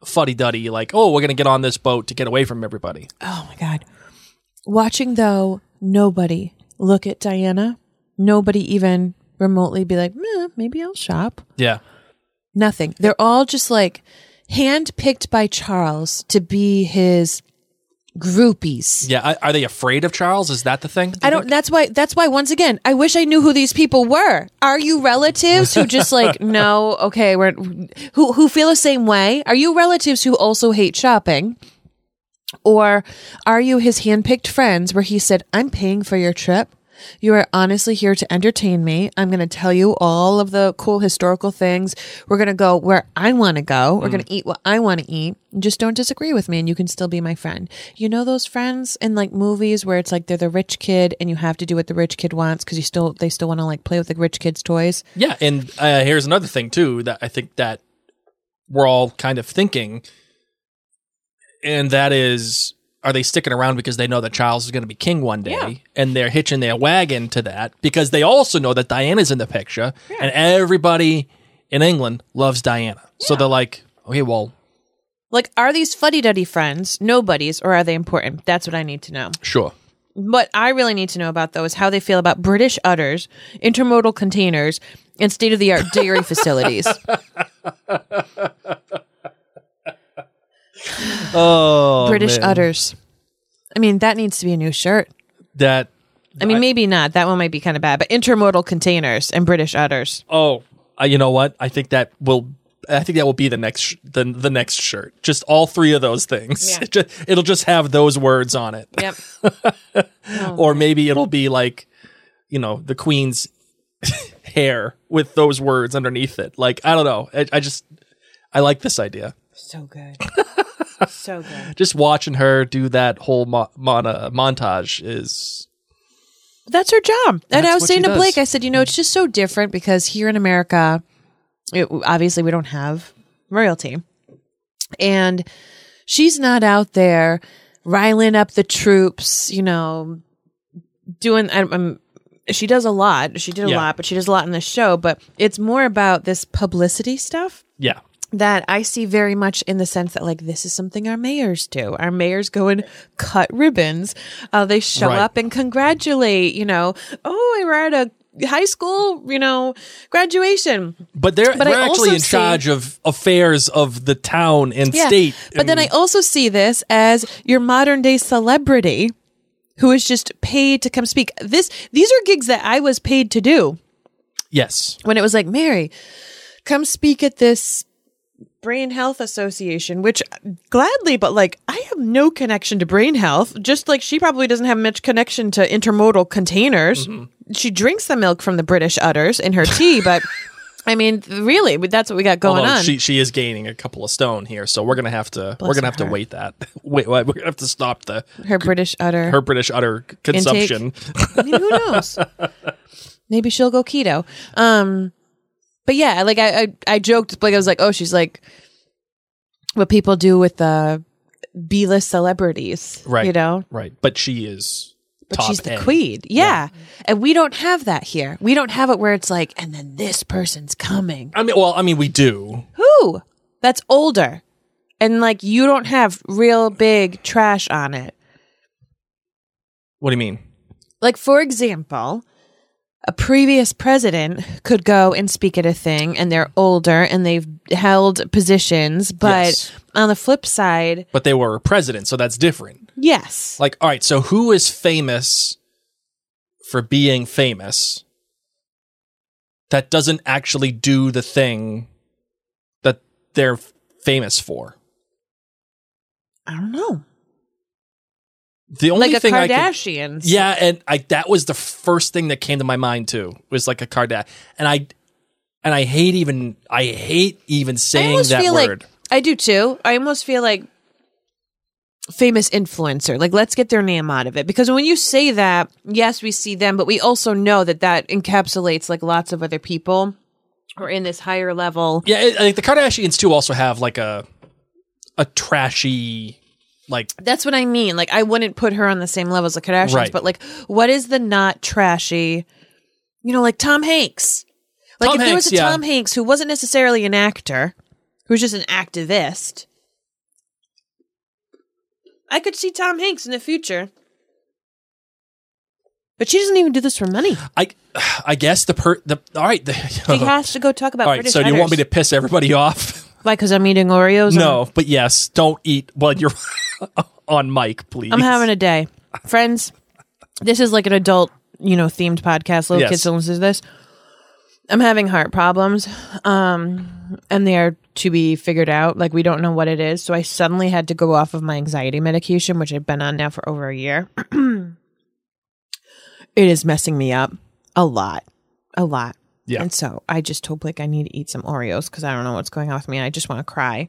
fuddy-duddy, like, oh, we're going to get on this boat to get away from everybody. Oh my God. Watching though, nobody look at Diana, nobody even remotely be like, eh, maybe I'll shop. Yeah. Nothing. They're all just like handpicked by Charles to be his groupies. Yeah. Are, are they afraid of Charles? Is that the thing? Do I you don't, think? that's why, that's why once again, I wish I knew who these people were. Are you relatives who just like, no, okay, we're, who, who feel the same way? Are you relatives who also hate shopping? Or are you his handpicked friends where he said, I'm paying for your trip. You are honestly here to entertain me. I'm going to tell you all of the cool historical things. We're going to go where I want to go. We're mm. going to eat what I want to eat. Just don't disagree with me and you can still be my friend. You know those friends in like movies where it's like they're the rich kid and you have to do what the rich kid wants because you still they still want to like play with the rich kid's toys? Yeah, and uh, here's another thing too that I think that we're all kind of thinking, and that is, are they sticking around because they know that Charles is going to be king one day, yeah. and they're hitching their wagon to that because they also know that Diana's in the picture, yeah. and everybody in England loves Diana. Yeah. So they're like, okay, well... Like, are these fuddy-duddy friends nobodies, or are they important? That's what I need to know. Sure. What I really need to know about, though, is how they feel about British udders, intermodal containers, and state-of-the-art dairy facilities. Oh, British man. udders. I mean, that needs to be a new shirt. That I mean, I, maybe not. That one might be kind of bad. But intermodal containers and British udders. Oh, uh, you know what? I think that will. I think that will be the next sh- the the next shirt. Just all three of those things. Yeah. It just, it'll just have those words on it. Yep. Oh, or maybe it'll be like, you know, the Queen's hair with those words underneath it. Like, I don't know. I, I just I like this idea. so good. So good. Just watching her do that whole mo- mon- uh, montage is... That's her job. That's and I was what saying she to does. Blake, I said, you know, it's just so different because here in America, it, obviously we don't have royalty. And she's not out there riling up the troops, you know, doing... I'm, I'm, she does a lot. She did a Yeah. lot, but she does a lot in this show. But it's more about this publicity stuff. Yeah. That I see very much in the sense that, like, this is something our mayors do. Our mayors go and cut ribbons. Uh, they show Right. up and congratulate, you know, oh, I were at a high school, you know, graduation. But they're, But they're I actually also in see- charge of affairs of the town and Yeah. state. But then I also see this as your modern day celebrity who is just paid to come speak. This, these are gigs that I was paid to do Yes. when it was like, Mary, come speak at this Brain Health Association, which gladly, but like I have no connection to brain health, just like she probably doesn't have much connection to intermodal containers. Mm-hmm. She drinks the milk from the British udders in her tea, but I mean, really, that's what we got going Although on. She she is gaining a couple of stone here, so we're gonna have to Bless we're gonna have her to wait that. Wait, wait, we're gonna have to stop the her British udder. her British udder consumption. I mean, who knows? Maybe she'll go keto. Um, but yeah, like I, I, I joked, like I was like, oh, she's like what people do with the B-list celebrities, Right. You know, Right. But she is but top she's the end. queen, yeah. And we don't have that here. We don't have it where it's like, and then this person's coming. I mean, well, I mean, we do. Who? That's older, and like you don't have real big trash on it. What do you mean? Like, for example, a previous president could go and speak at a thing and they're older and they've held positions. But Yes. on the flip side, But they were a president, so that's different. yes. Like, all right, so who is famous for being famous that doesn't actually do the thing that they're famous for? I don't know. The only Like a thing I could, Kardashians. yeah, and I that was the first thing that came to my mind too. Was like a Kardashian, and I and I hate even I hate even I saying almost that feel word. like, I do too. I almost feel like famous influencer. Like, let's get their name out of it. Because when you say that, yes, we see them, but we also know that that encapsulates like lots of other people who are in this higher level. Yeah, I think the Kardashians too also have like a a trashy like That's what I mean. Like, I wouldn't put her on the same level as the Kardashians, Right. but like, what is the not trashy? You know, like Tom Hanks. Like, Tom if there was Hanks, a yeah. Tom Hanks who wasn't necessarily an actor, who was just an activist, I could see Tom Hanks in the future. But she doesn't even do this for money. I I guess the per the all right. The, He has to go talk about all right. British So do you want me udders. to piss everybody off? Why? Because I'm eating Oreos? No, but yes. Don't eat while you're on mic, please. I'm having a day. Friends, this is like an adult, you know, themed podcast. Little Yes. kids don't listen to this. I'm having heart problems, um, and they are to be figured out. Like, we don't know what it is. So I suddenly had to go off of my anxiety medication, which I've been on now for over a year. It is messing me up a lot, a lot. Yeah. And so I just told Blake I need to eat some Oreos because I don't know what's going on with me. I just want to cry.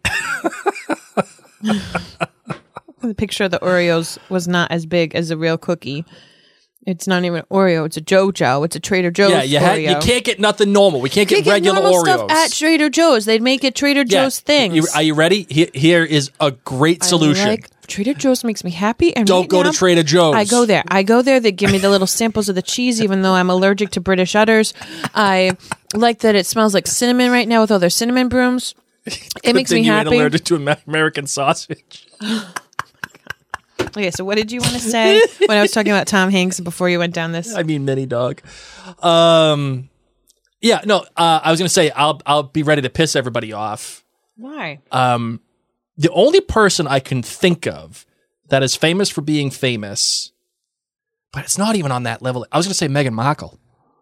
The picture of the Oreos was not as big as a real cookie. It's not even an Oreo. It's a JoJo. It's a Trader Joe's Yeah, you, Oreo. had, you can't get nothing normal. We can't, Can't get regular normal Oreos. stuff at Trader Joe's. They'd make it Trader Yeah. Joe's things. You- are you ready? Here, here is a great solution. I like, Trader Joe's makes me happy. And Don't right go now, to Trader Joe's. I go there. I go there. They give me the little samples of the cheese, even though I'm allergic to British udders. I like that it smells like cinnamon right now with all their cinnamon brooms. It Good makes thing me you ain't happy. allergic to Amer- American sausage. Okay, so what did you want to say when I was talking about Tom Hanks before you went down this? I mean, mini dog. Um, yeah, no. Uh, I was gonna say I'll I'll be ready to piss everybody off. Why? Um, the only person I can think of that is famous for being famous, but it's not even on that level. I was gonna say Meghan Markle.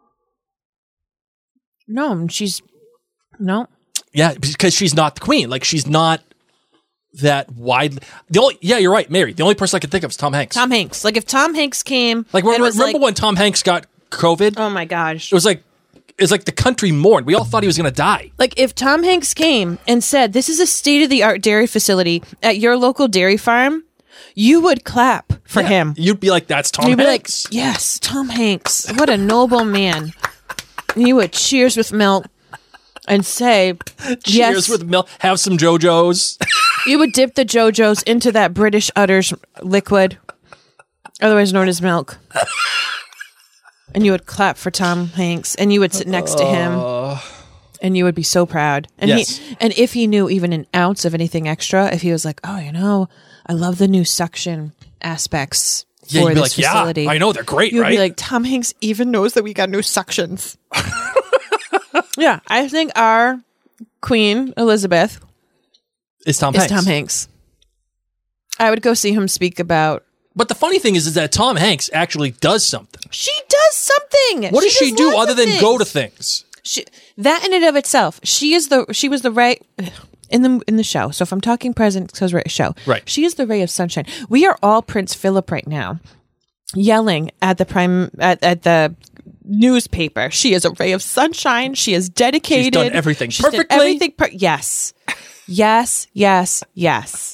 No, she's no. Yeah, because she's not the queen. Like, she's not that widely. The only, yeah, you're right, Mary. The only person I can think of is Tom Hanks. Tom Hanks. Like if Tom Hanks came, like, and remember, was remember like, when Tom Hanks got COVID? oh my gosh. It was like, it was like the country mourned. We all thought he was going to die. Like if Tom Hanks came and said, "This is a state of the art dairy facility at your local dairy farm," you would clap for Yeah. him. You'd be like, "That's Tom You'd be like, Hanks." "Yes, Tom Hanks. What a noble man." And you would cheers with milk and say, Cheers yes. with milk. Have some JoJo's. You would dip the JoJo's into that British udders liquid, otherwise known as milk. And you would clap for Tom Hanks, and you would sit next to him, and you would be so proud. And Yes. he, and if he knew even an ounce of anything extra, if he was like, "Oh, you know, I love the new suction aspects Yeah, for you'd be this like, facility," "Yeah, I know they're great, you'd right?" be like, "Tom Hanks even knows that we got new suctions." Yeah, I think our Queen Elizabeth It's Tom is Hanks. Tom Hanks. I would go see him speak about. But the funny thing is, is that Tom Hanks actually does something. She does something. What does she do lots other of than things. go to things? She, that in and of itself, she is the she was the right in the in the show. So if I'm talking present, because we're a show, Right. She is the ray of sunshine. We are all Prince Philip right now, yelling at the prime at, at the newspaper. She is a ray of sunshine. She is dedicated. She's done everything She's done perfectly. everything per- yes, yes, yes, yes.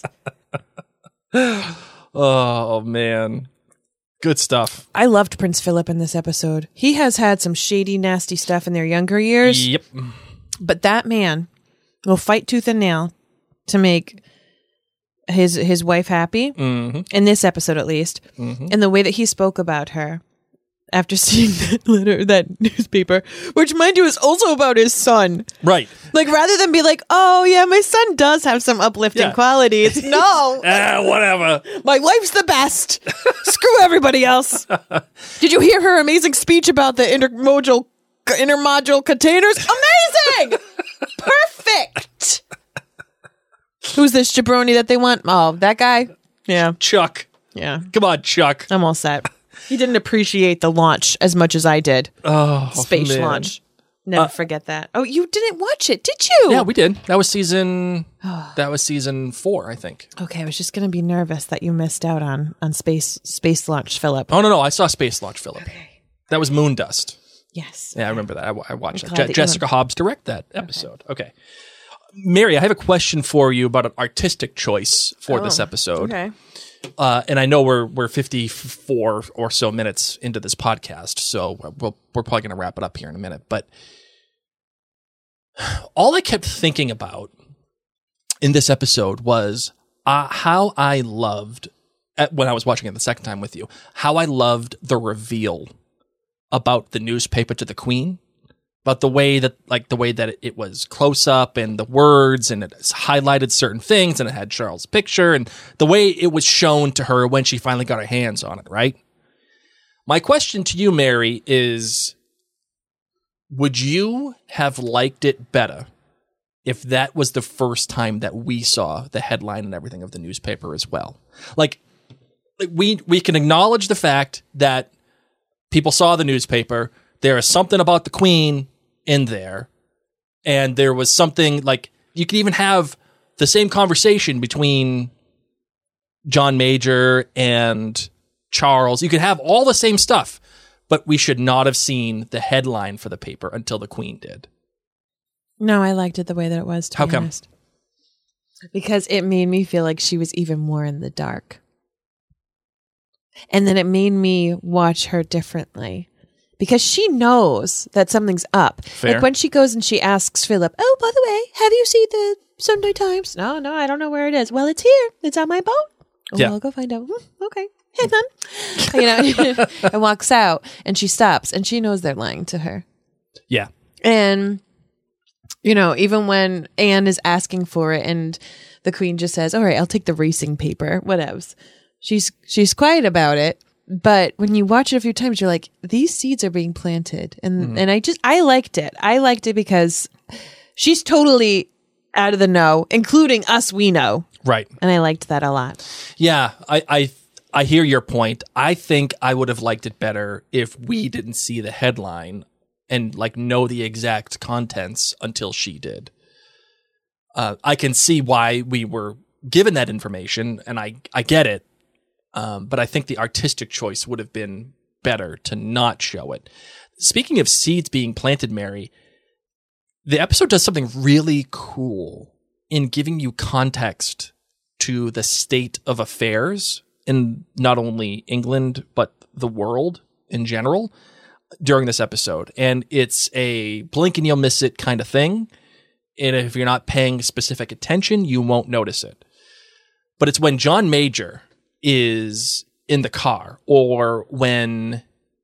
Oh man, good stuff. I loved Prince Philip in this episode. He has had some shady, nasty stuff in their younger years. Yep. But that man will fight tooth and nail to make his his wife happy, Mm-hmm. in this episode at least. Mm-hmm. And the way that he spoke about her after seeing that letter, that newspaper, which mind you is also about his son. Right. Like rather than be like, "Oh yeah, my son does have some uplifting Yeah. qualities." No, Ah, whatever. my wife's the best. Screw everybody else. Did you hear her amazing speech about the intermodal intermodule containers? Amazing. Perfect. Who's this jabroni that they want? Oh, that guy? Yeah. Chuck. Yeah. Come on, Chuck. I'm all set. He didn't appreciate the launch as much as I did. Oh, Space man. launch. Never forget that. Oh, you didn't watch it, did you? Yeah, we did. That was season. That was season four, I think. Okay, I was just gonna be nervous that you missed out on on space space launch, Philip. Oh no, no, I saw Space Launch, Philip. That was Moon Dust. Yes. Yeah, I remember that. I, I watched I'm that. glad Je- that you Jessica Hobbs direct that episode. Okay. Mary, I have a question for you about an artistic choice for this episode. Okay. Uh, and I know we're we're fifty-four or so minutes into this podcast, so we'll, we're probably going to wrap it up here in a minute. But all I kept thinking about in this episode was uh, how I loved, at, when I was watching it the second time with you, how I loved the reveal about the newspaper to the Queen. but the way that like the way that it, it was close up and the words and it highlighted certain things and it had Charles' picture and the way it was shown to her when she finally got her hands on it, right? My question to you, Mary, is would you have liked it better if that was the first time that we saw the headline and everything of the newspaper as well? Like, like we we can acknowledge the fact that people saw the newspaper. There is something about the Queen in there. And there was something like you could even have the same conversation between John Major and Charles. You could have all the same stuff, but we should not have seen the headline for the paper until the Queen did. No, I liked it the way that it was, to How be come? honest. Because it made me feel like she was even more in the dark. And then it made me watch her differently. Because she knows that something's up. Fair. Like when she goes and she asks Philip, oh, by the way, have you seen the Sunday Times? No, no, I don't know where it is. Well, it's here. It's on my boat. Oh, Yeah. I'll go find out. Hmm, okay. Hey, fun. You know, and walks out and she stops and she knows they're lying to her. Yeah. And, you know, even when Anne is asking for it and the Queen just says, all right, I'll take the racing paper, whatevs. She's, she's quiet about it. But when you watch it a few times, you're like, these seeds are being planted. And Mm-hmm. and I just, I liked it. I liked it because she's totally out of the know, including us, we know. Right. And I liked that a lot. Yeah, I, I I hear your point. I think I would have liked it better if we didn't see the headline and like know the exact contents until she did. Uh, I can see why we were given that information, and I, I get it. Um, but I think the artistic choice would have been better to not show it. Speaking of seeds being planted, Mary, the episode does something really cool in giving you context to the state of affairs in not only England, but the world in general during this episode. And it's a blink and you'll miss it kind of thing. And if you're not paying specific attention, you won't notice it. But it's when John Major is in the car or when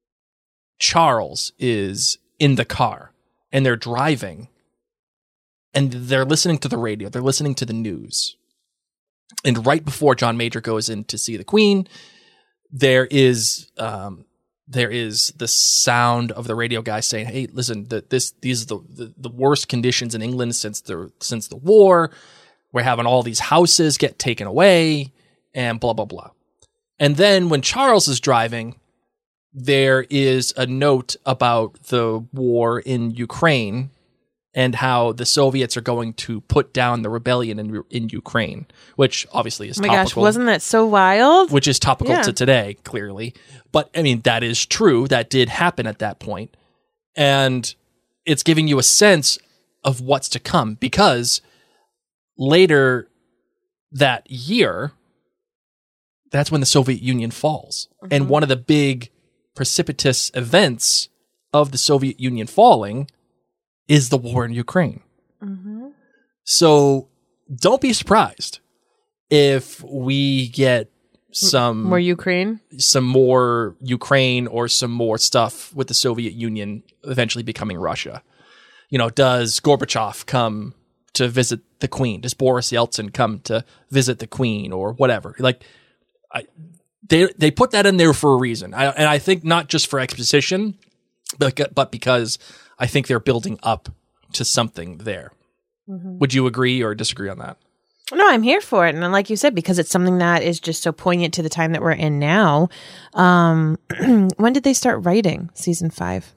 Charles is in the car and they're driving and they're listening to the radio, they're listening to the news. And right before John Major goes in to see the Queen, there is um, there is the sound of the radio guy saying, "Hey, listen, the, this these are the, the the worst conditions in England since the since the war. We're having all these houses get taken away, and blah blah blah." And then when Charles is driving, there is a note about the war in Ukraine and how the Soviets are going to put down the rebellion in in Ukraine, which obviously is Oh my topical. gosh, wasn't that so wild? Which is topical Yeah. to today, clearly. But, I mean, that is true. That did happen at that point. And it's giving you a sense of what's to come because later that year, that's when the Soviet Union falls. Mm-hmm. And one of the big precipitous events of the Soviet Union falling is the war in Ukraine. Mm-hmm. So don't be surprised if we get some More Ukraine? some more Ukraine or some more stuff with the Soviet Union eventually becoming Russia. You know, does Gorbachev come to visit the Queen? Does Boris Yeltsin come to visit the Queen or whatever? Like, I, they they put that in there for a reason, I, and I think not just for exposition, but but because I think they're building up to something there. Mm-hmm. Would you agree or disagree on that? No, I'm here for it. And like you said, because it's something that is just so poignant to the time that we're in now. Um, when did they start writing season five?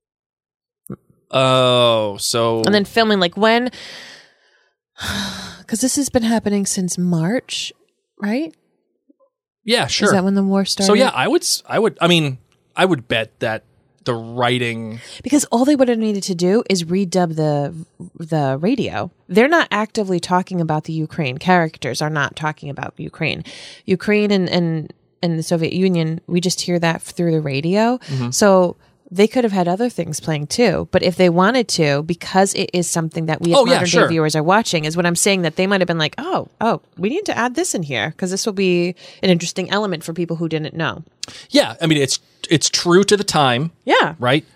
Oh, so... And then filming, like when? Because this has been happening since March, right? Yeah, sure. Is that when the war started? So yeah, I would, s- I would, I mean, I would bet that the writing... Because all they would have needed to do is redub the the radio. They're not actively talking about the Ukraine. Characters are not talking about Ukraine. Ukraine and, and, and the Soviet Union, we just hear that through the radio. Mm-hmm. So they could have had other things playing too. But if they wanted to, because it is something that we as Oh, yeah, modern sure. day viewers are watching, is what I'm saying, that they might have been like, oh, oh, we need to add this in here because this will be an interesting element for people who didn't know. Yeah, I mean, it's it's true to the time, Yeah. right?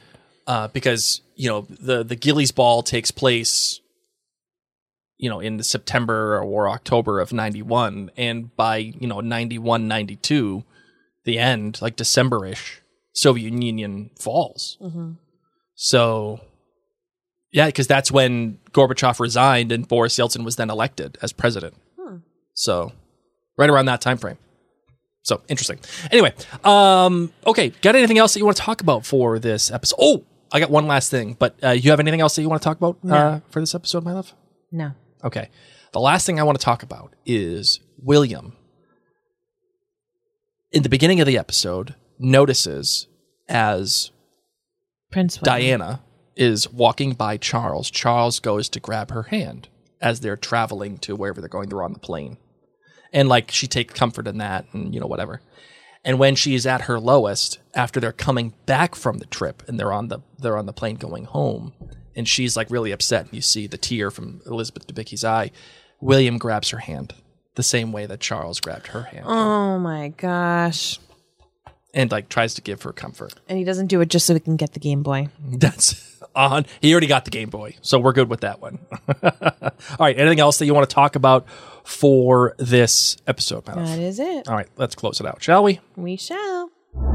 uh, because, you know, the, the Gillies Ball takes place, you know, in the September or October of ninety-one. And by, you know, ninety-one, ninety-two, the end, like December-ish, Soviet Union falls. Mm-hmm. So, yeah, because that's when Gorbachev resigned and Boris Yeltsin was then elected as president. Hmm. So, right around that time frame. So, interesting. Anyway, um, okay, got anything else that you want to talk about for this episode? Oh, I got one last thing, but uh, you have anything else that you want to talk about no. uh, for this episode, my love? No. Okay. The last thing I want to talk about is William, in the beginning of the episode, notices as Prince William. Diana is walking by Charles. Charles goes to grab her hand as they're traveling to wherever they're going. They're on the plane. And, like, she takes comfort in that and, you know, whatever. And when she is at her lowest, after they're coming back from the trip and they're on the they're on the plane going home, and she's, like, really upset, and you see the tear from Elizabeth Debicki's eye, William grabs her hand the same way that Charles grabbed her hand. Oh, my gosh. And, like, tries to give her comfort. And he doesn't do it just so he can get the Game Boy. That's on. He already got the Game Boy, so we're good with that one. All right, anything else that you want to talk about for this episode, Madeleine? That is it. All right, let's close it out, shall we? We shall.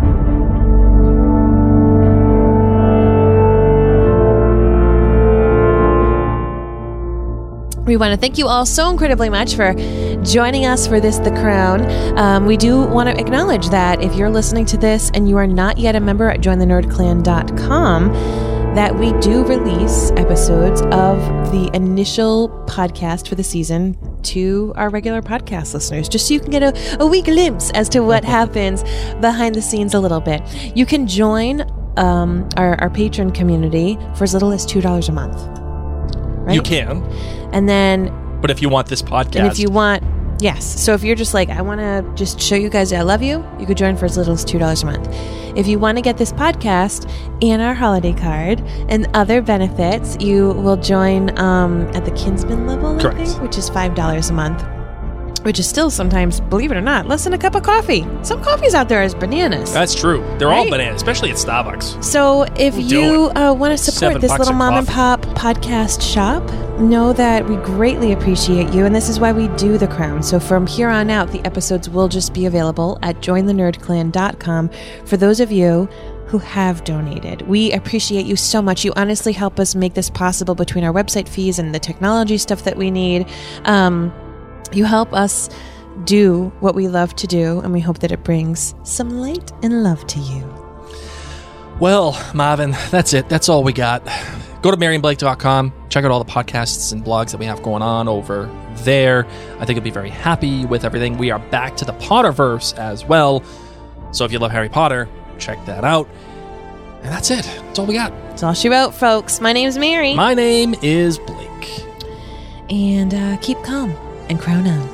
We want to thank you all so incredibly much for joining us for this The Crown. Um, we do want to acknowledge that if you're listening to this and you are not yet a member at join the nerd clan dot com, that we do release episodes of the initial podcast for the season to our regular podcast listeners, just so you can get a, a wee glimpse as to what happens behind the scenes a little bit. You can join um, our, our patron community for as little as two dollars a month. Right? You can. And then... But if you want this podcast... And if you want... Yes. So if you're just like, I want to just show you guys I love you, you could join for as little as two dollars a month. If you want to get this podcast and our holiday card and other benefits, you will join um, at the Kinsman level, Correct. I think, which is five dollars a month. Which is still sometimes, believe it or not, less than a cup of coffee. Some coffees out there is bananas. That's true. They're Right? all bananas, especially at Starbucks. So if We'll you uh, want to support Seven this bucks little a mom and coffee. pop podcast shop, know that we greatly appreciate you, and this is why we do The Crown. So from here on out, the episodes will just be available at join the nerd clan dot com for those of you who have donated. We appreciate you so much. You honestly help us make this possible between our website fees and the technology stuff that we need. Um, you help us do what we love to do, and we hope that it brings some light and love to you. Well, Marvin, that's it. That's all we got. Go to marion blake dot com. Check out all the podcasts and blogs that we have going on over there. I think you'll be very happy with everything. We are back to the Potterverse as well. So if you love Harry Potter, check that out. And that's it. That's all we got. That's all she wrote, folks. My name's Mary. My name is Blake. and uh, keep calm and crown on.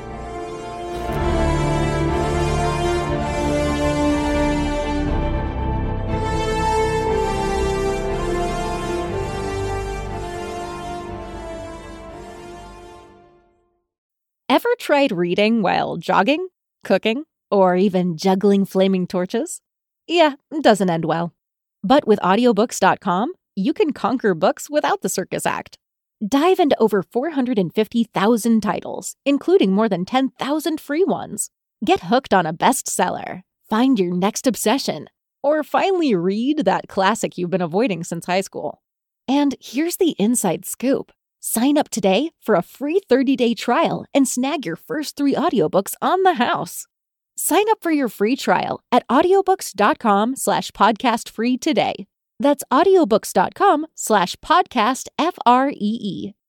Ever tried reading while jogging, cooking, or even juggling flaming torches? Yeah, it doesn't end well. But with audiobooks dot com, you can conquer books without the circus act. Dive into over four hundred fifty thousand titles, including more than ten thousand free ones. Get hooked on a bestseller, find your next obsession, or finally read that classic you've been avoiding since high school. And here's the inside scoop. Sign up today for a free thirty-day trial and snag your first three audiobooks on the house. Sign up for your free trial at audiobooks dot com slash podcast free today. That's audiobooks dot com slash podcast F R E E.